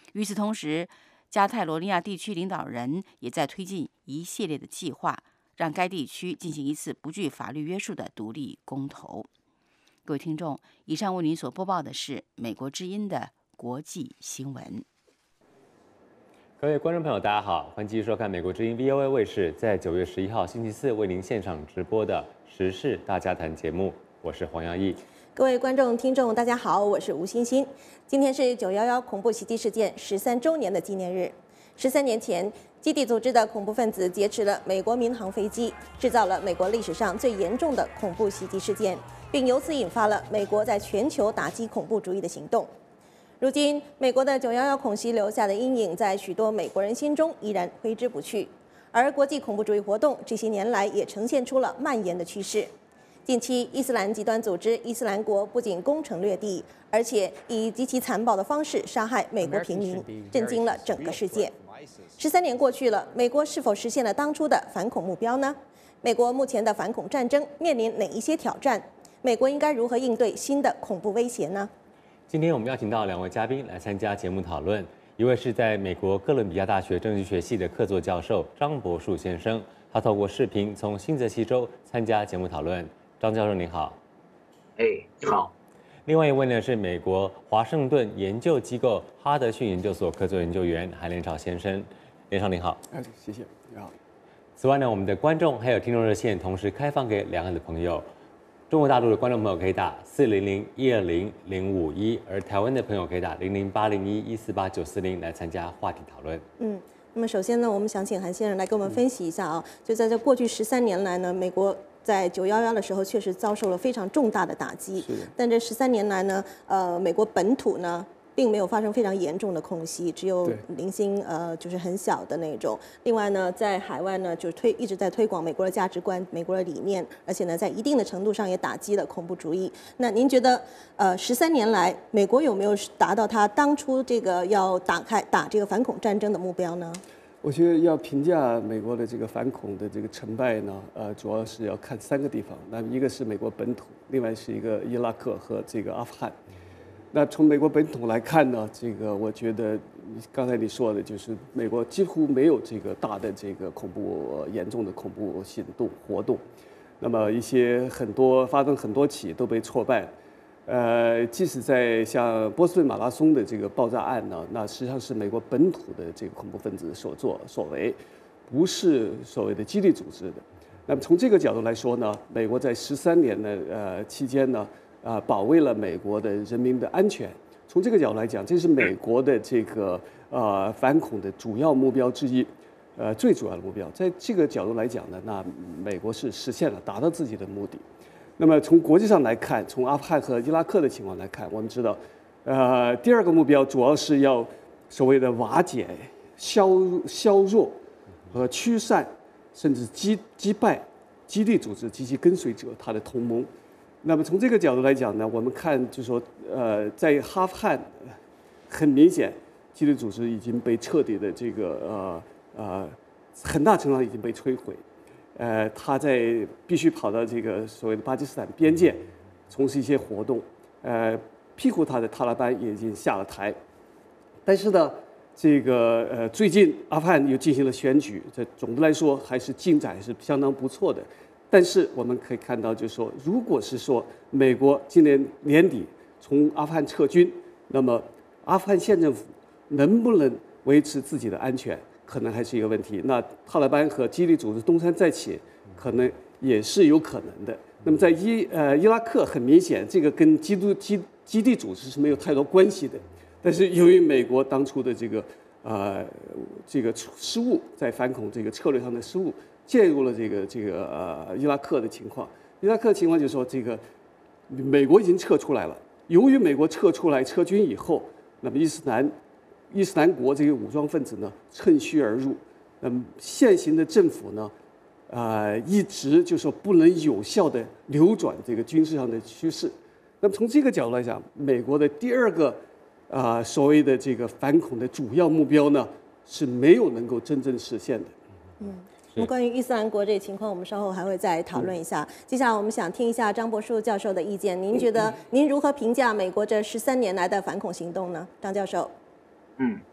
与此同时，加泰罗尼亚地区领导人也在推进一系列的计划，让该地区进行一次不具法律约束的独立公投。各位听众，以上为您所播报的是美国之音的国际新闻。 各位观众朋友，大家好，欢迎继续收看美国之音 V O A 卫视在九月十一号星期四为您现场直播的时事大家谈节目，我是黄耀义。 各位观众、听众，大家好，我是吴欣欣。今天是九一一恐怖袭击事件十三周年的纪念日。十三年前，基地组织的恐怖分子劫持了美国民航飞机，制造了美国历史上最严重的恐怖袭击事件，并由此引发了美国在全球打击恐怖主义的行动。如今，美国的九一一恐袭留下的阴影在许多美国人心中依然挥之不去，而国际恐怖主义活动这些年来也呈现出了蔓延的趋势。近期，伊斯兰极端组织伊斯兰国不仅攻城略地，而且以极其残暴的方式杀害美国平民，震惊了整个世界。十三年过去了，美国是否实现了当初的反恐目标呢？美国目前的反恐战争面临哪一些挑战？美国应该如何应对新的恐怖威胁呢？ 今天我们邀请到两位嘉宾来参加节目讨论，一位是在美国哥伦比亚大学政治学系的客座教授张博树先生，他透过视频从新泽西州参加节目讨论。张教授您好。 哎，你好。 另外一位呢是美国华盛顿研究机构哈德逊研究所客座研究员韩连朝先生。连朝您好。 哎，谢谢，你好。 此外呢，我们的观众还有听众热线同时开放给两岸的朋友。中国大陆的观众朋友可以打四零零一二零零五一，而台湾的朋友可以打零零八零一一四八九四零来参加话题讨论。 嗯，那么首先呢，我们想请韩先生来给我们分析一下啊，就在这过去十三年来呢，美国在九一一的时候确实遭受了非常重大的打击，但这十三年来呢，呃，美国本土呢，并没有发生非常严重的空袭，只有零星呃就是很小的那种。另外呢，在海外呢，就推一直在推广美国的价值观、美国的理念，而且呢，在一定的程度上也打击了恐怖主义。那您觉得，呃，十三年来，美国有没有达到他当初这个要打开打这个反恐战争的目标呢？ 我觉得要评价美国的这个反恐的这个成败呢，呃，主要是要看三个地方。那一个是美国本土，另外是一个伊拉克和这个阿富汗。那从美国本土来看呢，这个我觉得刚才你说的就是美国几乎没有这个大的这个恐怖严重的恐怖行动活动，那么一些很多发生很多起都被挫败，呃，即使在像波士顿马拉松的这个爆炸案呢，那实际上是美国本土的这个恐怖分子所作所为，不是所谓的基地组织的。那么从这个角度来说呢，美国在十三年的呃期间呢。啊，保卫了美国的人民的安全。从这个角度来讲，这是美国的这个呃反恐的主要目标之一，呃最主要的目标。在这个角度来讲呢，那美国是实现了，达到自己的目的。那么从国际上来看，从阿富汗和伊拉克的情况来看，我们知道，呃，第二个目标主要是要所谓的瓦解、削削弱和驱散，甚至击击败基地组织及其跟随者，他的同盟。那么从这个角度来讲呢，我们看就是说，呃，在阿富汗，很明显，基地组织已经被彻底的这个呃呃，很大程度上已经被摧毁。呃，他在必须跑到这个所谓的巴基斯坦边界，从事一些活动。呃，庇护他的塔利班也已经下了台。但是呢，这个呃，最近阿富汗又进行了选举，这总的来说还是进展是相当不错的。但是我们可以看到，就是说，如果是说美国今年年底从阿富汗撤军，那么阿富汗县政府能不能维持自己的安全，可能还是一个问题。那塔利班和基地组织东山再起，可能也是有可能的。那么在伊呃伊拉克，很明显，这个跟基督基基地组织是没有太多关系的。但是由于美国当初的这个呃这个失误，在反恐这个策略上的失误。介入了这个这个呃伊拉克的情况，伊拉克的情况就是说，这个美国已经撤出来了。由于美国撤出来撤军以后，那么伊斯兰伊斯兰国这个武装分子呢趁虚而入，那么现行的政府呢，啊、呃、一直就说不能有效的扭转这个军事上的趋势。那么从这个角度来讲，美国的第二个啊、呃、所谓的这个反恐的主要目标呢是没有能够真正实现的。 嗯。那么关于伊斯兰国这个情况，我们稍后还会再讨论一下。接下来我们想听一下张博树教授的意见。您觉得您如何评价美国这十三年来的反恐行动呢？张教授。 嗯，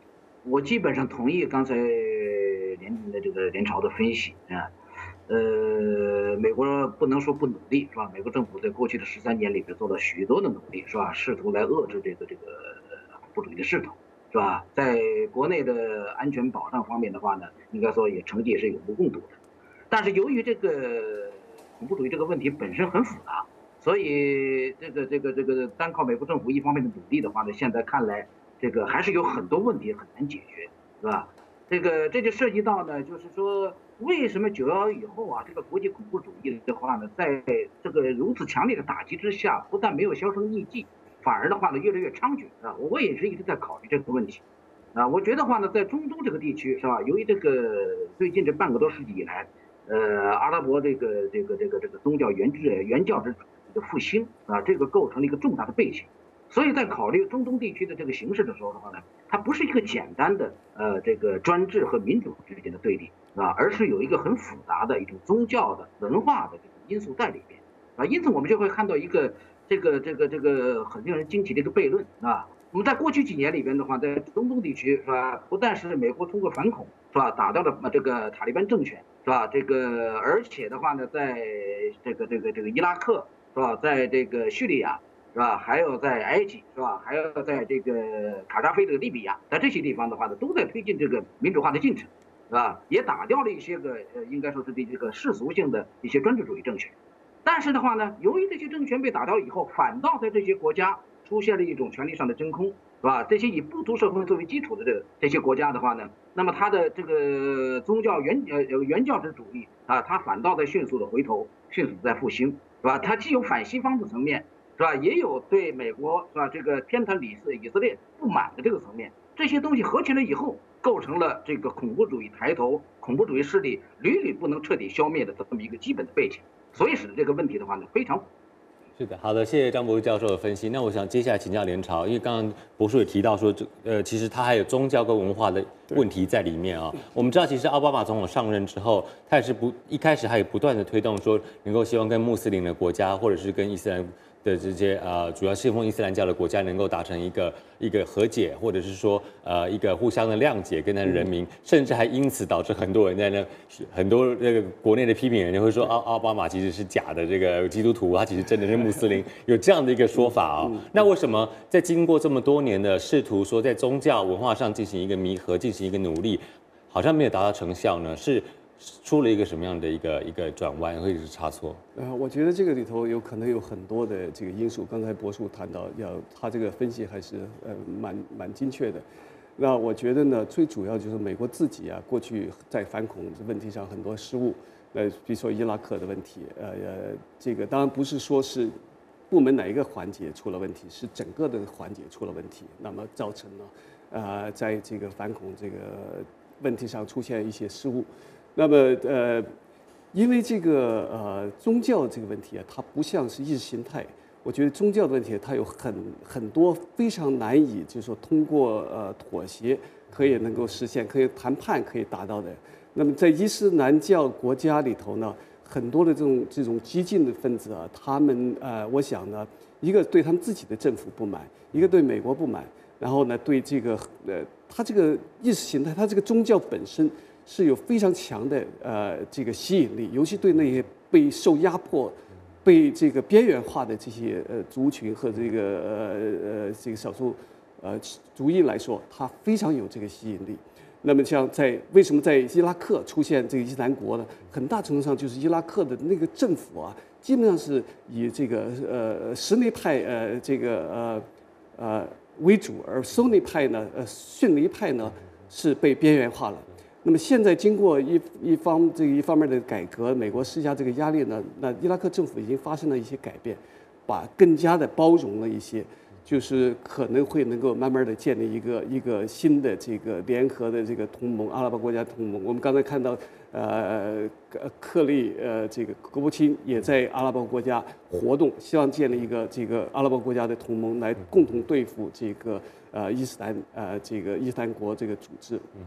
我基本上同意刚才连的这个连朝的分析啊。呃，美国不能说不努力，是吧？美国政府在过去的十三年里边做了许多的努力，是吧？试图来遏制这个这个恐怖主义的势头，是吧？在国内的安全保障方面的话呢，应该说也成绩也是有目共睹的。但是由于这个恐怖主义这个问题本身很复杂，所以这个这个这个单靠美国政府一方面的努力的话呢，现在看来这个还是有很多问题很难解决，是吧？这个这就涉及到呢，就是说。为什么九幺幺以后啊，这个国际恐怖主义的话呢，在这个如此强烈的打击之下，不但没有销声匿迹，反而的话呢越来越猖獗啊！我也是一直在考虑这个问题，啊，我觉得话呢，在中东这个地区是吧，由于这个最近这半个多世纪以来，呃，阿拉伯这个这个这个这个宗教原制原教之主的复兴啊，这个构成了一个重大的背景。所以在考虑中东地区的这个形势的时候的话呢，它不是一个简单的呃这个专制和民主之间的对立啊，而是有一个很复杂的一种宗教的文化的这种因素在里边啊，因此我们就会看到一个这个这个这个很令人惊奇的一个悖论啊。我们在过去几年里边的话，在中东地区是吧，不但是美国通过反恐是吧打掉了这个塔利班政权是吧，这个而且的话呢，在这个这个这个伊拉克是吧，在这个叙利亚。是吧？还有在埃及，是吧？还有在这个卡扎菲这个利比亚，在这些地方的话呢，都在推进这个民主化的进程，是吧？也打掉了一些个呃，应该说是对这个世俗性的一些专制主义政权。但是的话呢，由于这些政权被打掉以后，反倒在这些国家出现了一种权力上的真空，是吧？这些以部族社会作为基础的这个这些国家的话呢，那么它的这个宗教原呃原教旨主义啊，它反倒在迅速的回头，迅速的在复兴，是吧？它既有反西方的层面。是吧？也有对美国是吧这个偏袒以色以色列不满的这个层面，这些东西合起来以后，构成了这个恐怖主义抬头、恐怖主义势力屡屡不能彻底消灭的这么一个基本的背景，所以使得这个问题的话呢非常。 是的，好的，谢谢张博士教授的分析。那我想接下来请教连朝，因为刚刚博士也提到说，这呃，其实他还有宗教跟文化的问题在里面啊。我们知道，其实奥巴马总统上任之后，他也是不一开始他也不断的推动说，能够希望跟穆斯林的国家或者是跟伊斯兰的这些呃主要信奉伊斯兰教的国家能够达成一个一个和解，或者是说呃一个互相的谅解，跟他的人民，甚至还因此导致很多人在那很多这个国内的批评人就会说奥奥巴马其实是假的这个基督徒，他其实真的是穆斯林，有这样的一个说法啊、哦。那为什么在经过这么多年的试图说在宗教文化上进行一个弥合，进行一个努力，好像没有达到成效呢？是出了一个什么样的一个一个转弯，或者是差错？ 呃，我觉得这个里头有可能有很多的这个因素。刚才博叔谈到，要他这个分析还是呃蛮蛮精确的。那我觉得呢，最主要就是美国自己啊，过去在反恐问题上很多失误。呃，比如说伊拉克的问题，呃呃，这个当然不是说是部门哪一个环节出了问题，是整个的环节出了问题，那么造成了呃在这个反恐这个问题上出现一些失误。那么呃，因为这个呃宗教这个问题啊，它不像是意识形态。我觉得宗教的问题它有很很多非常难以，就是说通过呃妥协可以能够实现，可以谈判可以达到的。那么在伊斯兰教国家里头呢，很多的这种这种激进的分子啊，他们呃，我想呢，一个对他们自己的政府不满，一个对美国不满，然后呢，对这个呃，他这个意识形态，他这个宗教本身是有非常强的呃这个吸引力，尤其对那些被受压迫、被这个边缘化的这些呃族群和这个呃呃这个少数呃族裔来说，它非常有这个吸引力。那么像在为什么在伊拉克出现这个伊斯兰国呢？很大程度上就是伊拉克的那个政府啊，基本上是以这个呃什尼派呃这个呃呃为主，而苏尼派呢呃逊尼派呢是被边缘化了。那么现在经过一一方这一方面的改革，美国施加这个压力呢，那伊拉克政府已经发生了一些改变，把更加的包容了一些。就是可能会能够慢慢的建立一个一个新的这个联合的这个同盟，阿拉伯国家同盟。我们刚才看到，呃，克利呃这个戈布钦也在阿拉伯国家活动，希望建立一个这个阿拉伯国家的同盟，来共同对付这个呃伊斯兰呃这个伊斯兰国这个组织。嗯，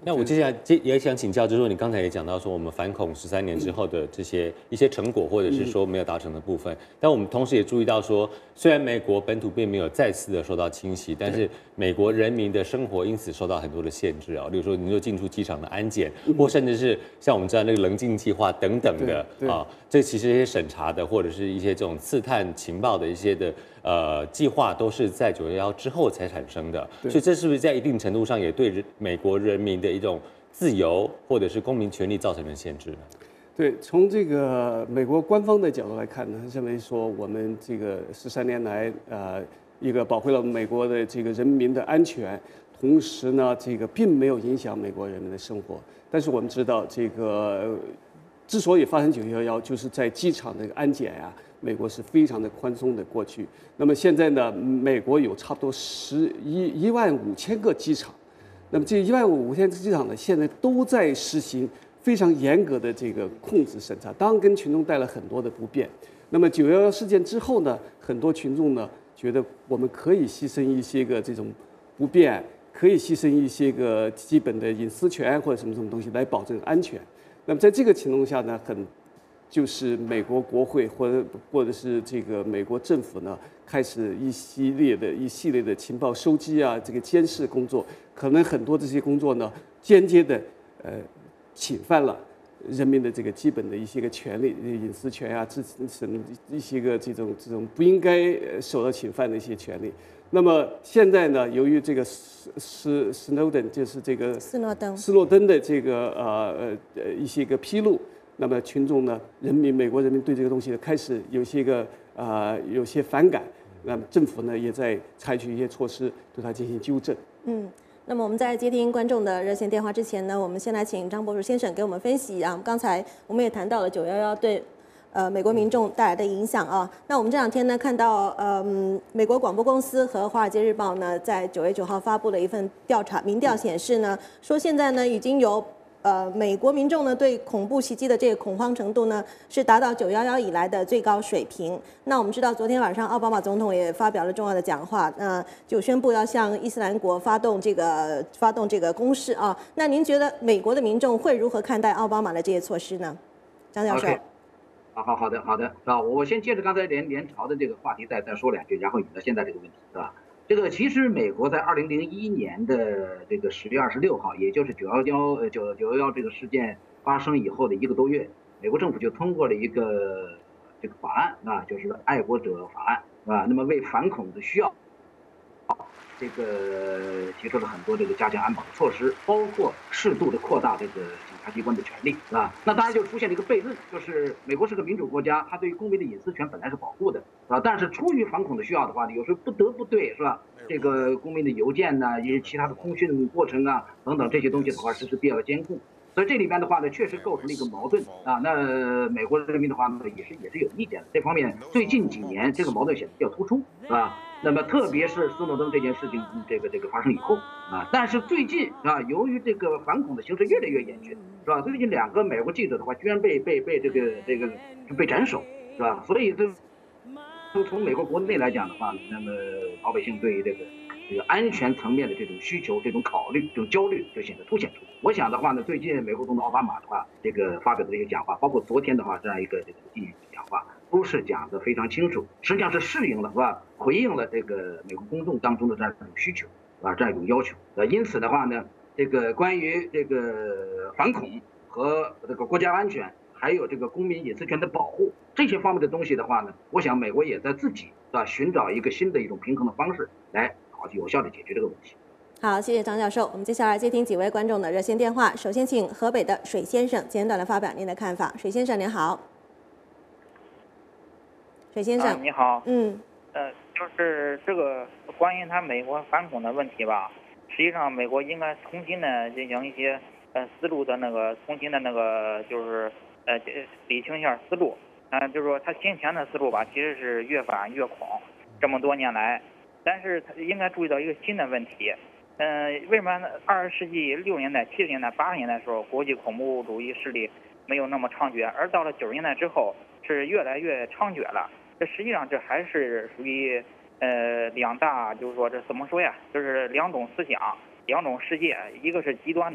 那我接下来接也想请教，就是说你刚才也讲到说，我们反恐十三年之后的这些一些成果，或者是说没有达成的部分，但我们同时也注意到说，虽然美国本土并没有再次的受到侵袭，但是美国人民的生活因此受到很多的限制啊，例如说你说进出机场的安检，或甚至是像我们知道那个棱镜计划等等的啊，这其实一些审查的或者是一些这种刺探情报的一些的。呃，计划都是在九一一之后才产生的，所以这是不是在一定程度上也对美国人民的一种自由或者是公民权利造成了限制呢？ 对，从这个美国官方的角度来看呢，认为说我们这个十三年来，呃，一个保卫了美国的这个人民的安全，同时呢，这个并没有影响美国人民的生活。但是我们知道，这个之所以发生九一一，就是在机场这个安检呀、啊。美国是非常的宽松的过去，那么现在呢，美国有差不多十一一万五千个机场，那么这一万五千个机场呢，现在都在实行非常严格的这个控制审查，当然跟群众带来很多的不便。那么九一一事件之后呢，很多群众呢觉得我们可以牺牲一些个这种不便，可以牺牲一些个基本的隐私权或者什么什么东西来保证安全。那么在这个情况下呢，很就是美国国会或者或者是这个美国政府呢，开始一系列的一系列的情报收集啊，这个监视工作，可能很多这些工作呢，间接的呃侵犯了人民的这个基本的一些个权利、隐私权啊，这什么一些个这种这种不应该受到侵犯的一些权利。那么现在呢，由于这个斯斯斯诺登就是这个斯诺登斯诺登的这个呃呃一些个披露。那么群众呢，人民美国人民对这个东西开始有些个啊、呃、有些反感，那么政府呢也在采取一些措施对它进行纠正。 嗯，那么我们在接听观众的热线电话之前呢，我们先来请张博士先生给我们分析啊。刚才我们也谈到了九一一对呃美国民众带来的影响啊。那我们这两天呢看到嗯美国广播公司和《华尔街日报》呢在九月九号发布了一份调查民调显示呢，说现在呢已经有。呃，美国民众呢对恐怖袭击的这个恐慌程度呢是达到九一一以来的最高水平。那我们知道，昨天晚上奥巴马总统也发表了重要的讲话，那、呃、就宣布要向伊斯兰国发动这个发动这个攻势啊。那您觉得美国的民众会如何看待奥巴马的这些措施呢？张教授。 Okay. 好好好的好的啊，我先接着刚才联联朝的这个话题再再说两句，然后引到现在这个问题，是吧？这个其实美国在二零零一年的这个十月二十六号，也就是九幺幺呃九九幺幺这个事件发生以后的一个多月，美国政府就通过了一个这个法案啊，就是爱国者法案啊。那么为反恐的需要，这个提出了很多这个加强安保的措施，包括适度的扩大这个警察机关的权力啊。那当然就出现了一个悖论，就是美国是个民主国家，它对于公民的隐私权本来是保护的，是吧？但是出于反恐的需要的话呢，有时候不得不对，是吧？这个公民的邮件呢，一些其他的通讯过程啊等等这些东西的话，实施必要的监控。所以这里边的话呢，确实构成了一个矛盾啊。那美国人民的话呢，也是也是有意见的。这方面最近几年这个矛盾显得比较突出，是吧？那么特别是斯诺登这件事情这个这个发生以后啊，但是最近啊，由于这个反恐的形势越来越严峻，是吧？最近两个美国记者的话，居然被被被这个这个被斩首，是吧？所以这从美国国内来讲的话，那么老百姓对于这个这个安全层面的这种需求、这种考虑、这种焦虑就显得凸显出来。我想的话呢，最近美国总统奥巴马的话，这个发表的这些讲话，包括昨天的话这样一个这个进行讲话，都是讲得非常清楚，实际上是适应了，是吧？回应了这个美国公众当中的这样一种需求，啊，这样一种要求。呃，因此的话呢，这个关于这个反恐和这个国家安全，还有这个公民隐私权的保护这些方面的东西的话呢，我想美国也在自己啊寻找一个新的一种平衡的方式，来好有效的解决这个问题。 好，谢谢张教授。我们接下来接听几位观众的热线电话。首先，请河北的水先生简短的发表您的看法。水先生您好。水先生、啊、 你好。 嗯。 呃，就是这个关于他美国反恐的问题吧，实际上美国应该重新的进行一些呃思路的那个重新的那个就是呃理清一下思路。嗯、呃，就是说他先前的思路吧，其实是越反越恐，这么多年来，但是他应该注意到一个新的问题。嗯、呃，为什么二十世纪六十年代、七十年代、八十年代的时候，国际恐怖主义势力没有那么猖獗，而到了九十年代之后，是越来越猖獗了？这实际上这还是属于呃两大，就是说这怎么说呀？就是两种思想、两种世界，一个是极端的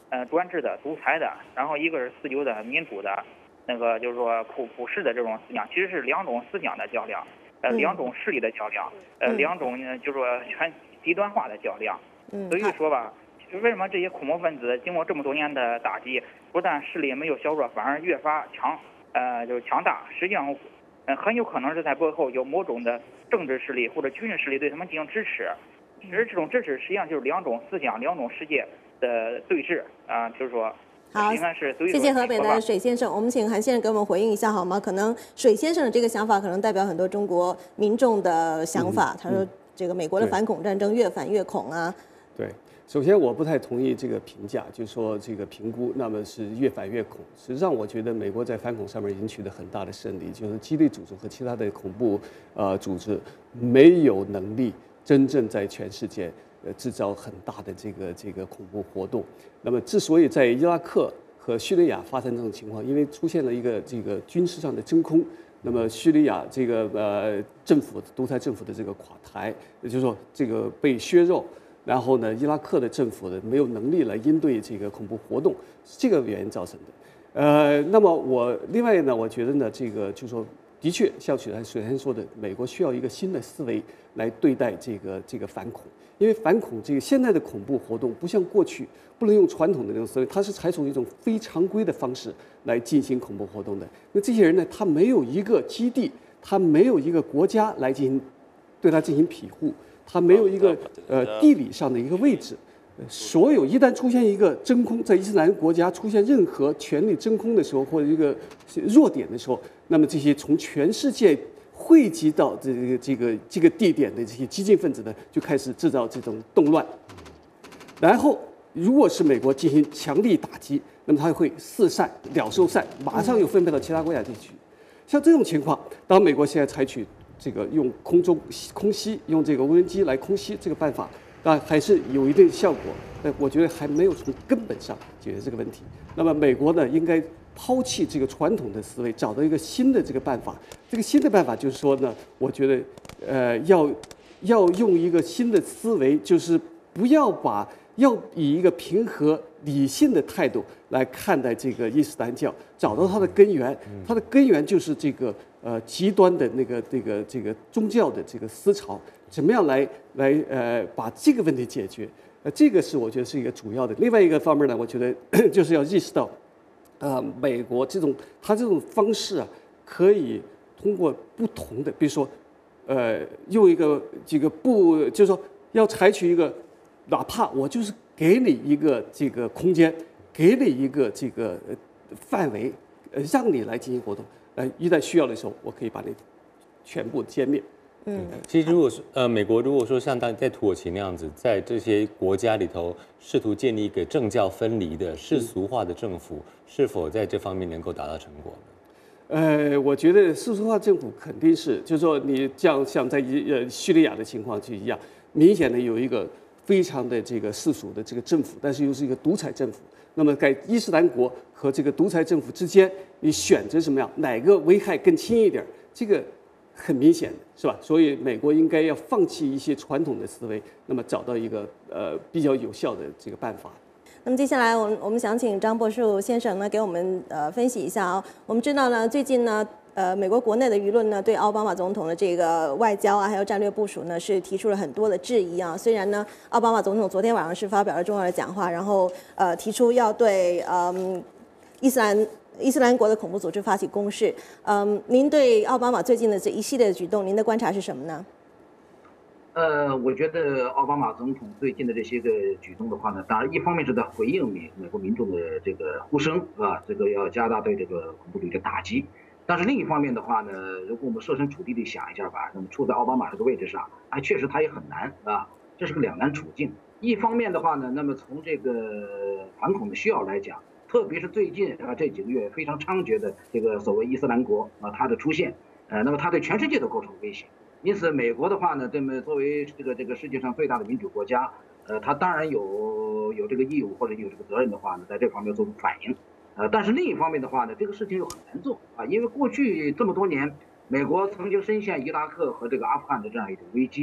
呃专制的、独裁的，然后一个是自由的、民主的，那个就是说普普世的这种思想，其实是两种思想的较量，呃， 嗯两种势力的较量，呃， 嗯两种呢就是说全极端化的较量。 嗯， 所以说吧，为什么这些恐怖分子经过这么多年的打击，不但势力没有削弱，反而越发强，呃，就是强大？实际上，呃，很有可能是在背后有某种的政治势力或者军事势力对他们进行支持。其实这种支持实际上就是两种思想、两种世界的对峙啊、呃，就是说。 好，谢谢河北的水先生。我们请韩先生给我们回应一下好吗？可能水先生的这个想法可能代表很多中国民众的想法。嗯、他说，这个美国的反恐战争越反越恐啊。 对，首先我不太同意这个评价，就是说这个评估，那么是越反越恐。实际上，我觉得美国在反恐上面已经取得很大的胜利，就是基地组织和其他的恐怖呃组织没有能力真正在全世界呃制造很大的这个这个恐怖活动。那么，之所以在伊拉克和叙利亚发生这种情况，因为出现了一个这个军事上的真空。那么叙利亚这个呃政府独裁政府的这个垮台，也就是说这个被削弱，然后呢，伊拉克的政府呢没有能力来应对这个恐怖活动，是这个原因造成的。呃，那么我另外呢，我觉得呢，这个就是说，的确像许水先说的，美国需要一个新的思维来对待这个这个反恐。因为反恐这个现在的恐怖活动不像过去，不能用传统的那种思维，它是采取一种非常规的方式来进行恐怖活动的。那这些人呢，他没有一个基地，他没有一个国家来进行对他进行庇护，他没有一个呃地理上的一个位置。所有一旦出现一个真空，在伊斯兰国家出现任何权力真空的时候，或者一个弱点的时候，那么这些从全世界汇集到这个这个这个地点的这些激进分子呢，就开始制造这种动乱。然后，如果是美国进行强力打击，那么它会四散鸟兽散，马上又分配到其他国家地区。像这种情况，当美国现在采取这个用空中空袭，用这个无人机来空袭这个办法，当然还是有一定效果，但我觉得还没有从根本上解决这个问题。那么美国呢，应该抛弃这个传统的思维，找到一个新的这个办法。这个新的办法就是说呢，我觉得，呃，要要用一个新的思维，就是不要把要以一个平和理性的态度来看待这个伊斯兰教，找到它的根源。它的根源就是这个呃极端的那个这个这个宗教的这个思潮，怎么样来来呃把这个问题解决？呃，这个是我觉得是一个主要的。另外一个方面呢，我觉得就是要意识到。呃，美国这种它这种方式啊，可以通过不同的，比如说，呃，用一个这个不，就是说要采取一个，哪怕我就是给你一个这个空间，给你一个这个范围，呃，让你来进行活动，呃，一旦需要的时候，我可以把你全部歼灭。 嗯，其实如果说呃，美国如果说像当在土耳其那样子，在这些国家里头试图建立一个政教分离的世俗化的政府，是否在这方面能够达到成果呢？ 呃，我觉得世俗化政府肯定是，就是说你像像在呃叙利亚的情况就一样，明显的有一个非常的这个世俗的这个政府，但是又是一个独裁政府。那么在伊斯兰国和这个独裁政府之间，你选择什么样，哪个危害更轻一点？这个。很明显的是吧？所以美国应该要放弃一些传统的思维，那么找到一个呃比较有效的这个办法。 那么接下来我们我们想请张柏树先生呢给我们呃分析一下啊、哦。我们知道呢，最近呢，呃，美国国内的舆论呢对奥巴马总统的这个外交啊还有战略部署呢是提出了很多的质疑啊。虽然呢，奥巴马总统昨天晚上是发表了重要的讲话，然后呃提出要对嗯伊斯兰。伊斯兰国的恐怖组织发起攻势，嗯，您对奥巴马最近的这一系列的举动，您的观察是什么呢？ 呃，我觉得奥巴马总统最近的这些个举动的话呢，当然一方面是在回应美美国民众的这个呼声啊，这个要加大对这个恐怖主义的打击。但是另一方面的话呢，如果我们设身处地地想一下吧，那么处在奥巴马这个位置上，哎，确实他也很难啊，这是个两难处境。一方面的话呢，那么从这个反恐的需要来讲。特别是最近啊这几个月非常猖獗的这个所谓伊斯兰国啊，它的出现，呃，那么它对全世界都构成威胁。因此，美国的话呢，这么作为这个这个世界上最大的民主国家，呃，它当然有有这个义务或者有这个责任的话呢，在这方面做出反应。呃，但是另一方面的话呢，这个事情又很难做啊，因为过去这么多年，美国曾经深陷伊拉克和这个阿富汗的这样一种危机。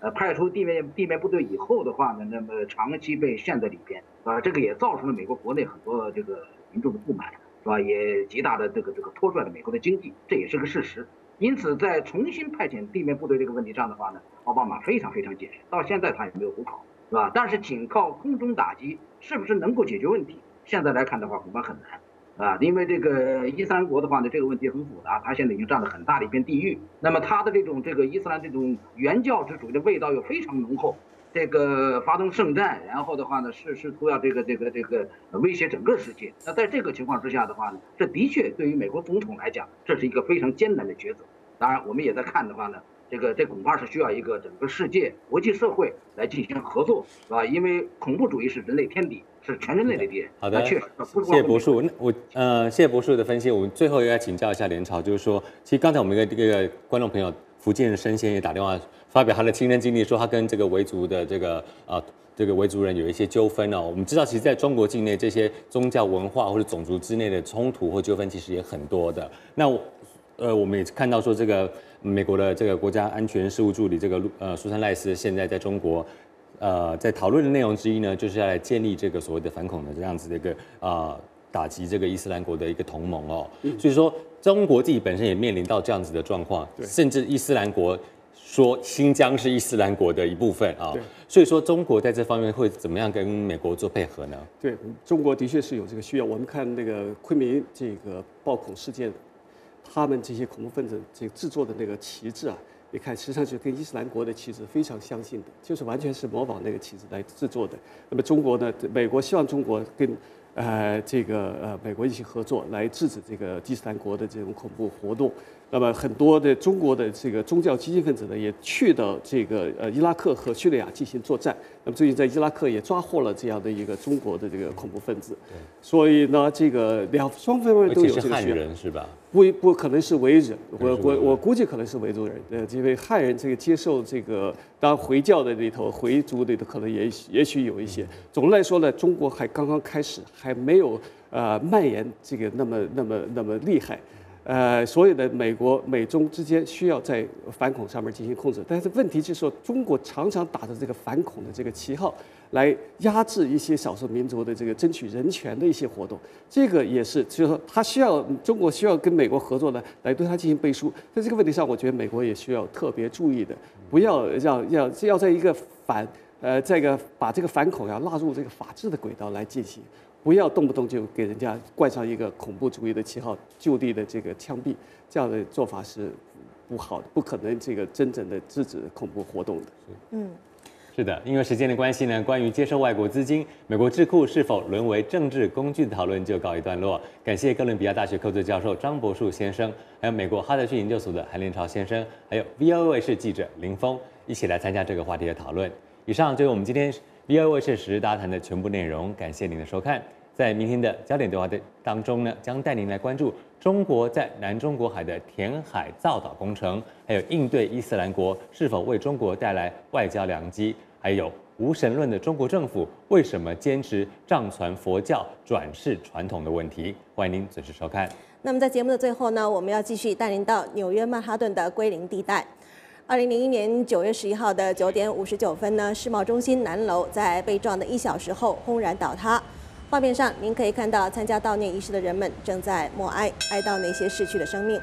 呃派出地面地面部队以后的话呢，那么长期被陷在里边啊，这个也造成了美国国内很多这个民众的不满，是吧？也极大的这个这个拖拽了美国的经济，这也是个事实。因此，在重新派遣地面部队这个问题上的话呢，奥巴马非常非常谨慎，到现在他也没有补考，是吧？但是仅靠空中打击是不是能够解决问题？现在来看的话，恐怕很难啊，因为这个伊斯兰国的话呢，这个问题很复杂，它现在已经占了很大的一片地域。那么它的这种这个伊斯兰这种原教旨主义的味道又非常浓厚，这个发动圣战，然后的话呢，是试图要这个这个这个威胁整个世界。那在这个情况之下的话呢，这的确对于美国总统来讲，这是一个非常艰难的抉择。当然，我们也在看的话呢，这个这恐怕是需要一个整个世界国际社会来进行合作，是吧？因为恐怖主义是人类天敌，是全人类的敌人。 好的， 确实不是谢谢博士。那我呃，谢谢博士的分析。我们最后要请教一下连朝，就是说，其实刚才我们一个这个观众朋友福建生先也打电话发表他的亲身经历，说他跟这个维族的这个呃这个维族人有一些纠纷哦。我们知道，其实在中国境内，这些宗教文化或者种族之内的冲突或纠纷，其实也很多的。那我。呃，我们也看到说，这个美国的这个国家安全事务助理这个呃苏珊赖斯，现在在中国，呃，在讨论的内容之一呢，就是要来建立这个所谓的反恐的这样子的一个啊、呃、打击这个伊斯兰国的一个同盟哦。嗯、所以说，中国自己本身也面临到这样子的状况，甚至伊斯兰国说新疆是伊斯兰国的一部分啊。所以说，中国在这方面会怎么样跟美国做配合呢？ 对，中国的确是有这个需要。我们看那个昆明这个暴恐事件。他们这些恐怖分子这个制作的那个旗帜啊，你看，实际上是跟伊斯兰国的旗帜非常相近的，就是完全是模仿那个旗帜来制作的。那么中国呢，美国希望中国跟呃这个呃美国一起合作，来制止这个伊斯兰国的这种恐怖活动。那么很多的中国的这个宗教激进分子呢，也去到这个呃伊拉克和叙利亚进行作战。那么最近在伊拉克也抓获了这样的一个中国的这个恐怖分子。所以呢，这个两双方面都有这个需要。 人是吧？ 不不可能是维人，我我我估计可能是维族人。呃，因为汉人这个接受这个，当然回教的里头，回族里头可能也也许有一些。总的来说呢，中国还刚刚开始，还没有呃蔓延这个那么那么那么厉害。呃，所以呢，美国美中之间需要在反恐上面进行控制，但是问题就是说，中国常常打着这个反恐的这个旗号，来压制一些少数民族的这个争取人权的一些活动，这个也是，就是说，他需要中国需要跟美国合作呢，来对他进行背书。在这个问题上，我觉得美国也需要特别注意的，不要让要要在一个反呃这个把这个反恐要纳入这个法治的轨道来进行。不要动不动就给人家冠上一个恐怖主义的旗号，就地的这个枪毙，这样的做法是不好的，不可能这个真正的制止恐怖活动的。 嗯， 是的，因为时间的关系呢，关于接受外国资金，美国智库是否沦为政治工具的讨论就告一段落。感谢哥伦比亚大学客座教授张博树先生，还有美国哈德逊研究所的韩连朝先生，还有 V O A 卫视记者林峰一起来参加这个话题的讨论。以上就是我们今天 V O A 卫视时事大谈的全部内容，感谢您的收看。在明天的焦点对话的当中呢，将带您来关注中国在南中国海的填海造岛工程，还有应对伊斯兰国是否为中国带来外交良机，还有无神论的中国政府为什么坚持藏传佛教转世传统的问题。欢迎您准时收看。 那么在节目的最后呢，我们要继续带您到纽约曼哈顿的归零地带。二零零一年九月十一号的九点五十九分呢，世贸中心南楼在被撞的一小时后轰然倒塌。画面上您可以看到，参加悼念仪式的人们正在默哀，哀悼那些逝去的生命。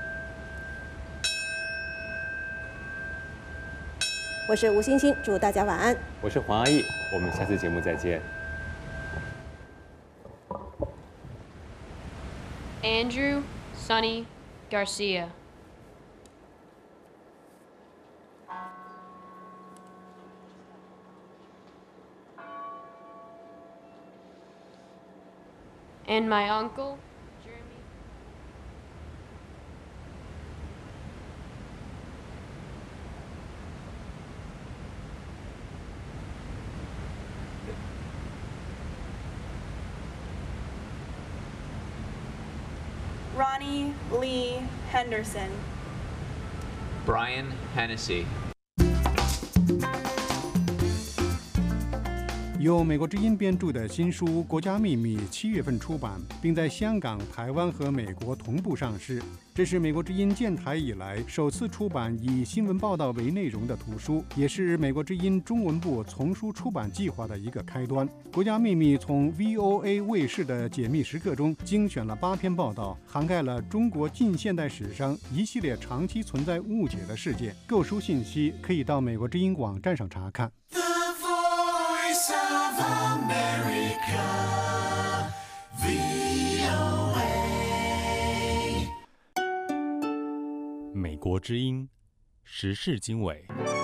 我是吴欣欣，祝大家晚安。 我是黄阿义，我们下次节目再见。 Andrew Sonny Garcia. And my uncle, Jeremy. Ronnie Lee Henderson. Brian Hennessy. 由美国之音编著的新书《国家秘密》七月份出版，并在香港、台湾和美国同步上市。这是美国之音建台以来首次出版以新闻报道为内容的图书，也是美国之音中文部丛书出版计划的一个开端。《国家秘密》从 V O A 卫视的解密时刻中精选了八篇报道，涵盖了中国近现代史上一系列长期存在误解的事件。购书信息可以到美国之音网站上查看。 美国之音时事经纬。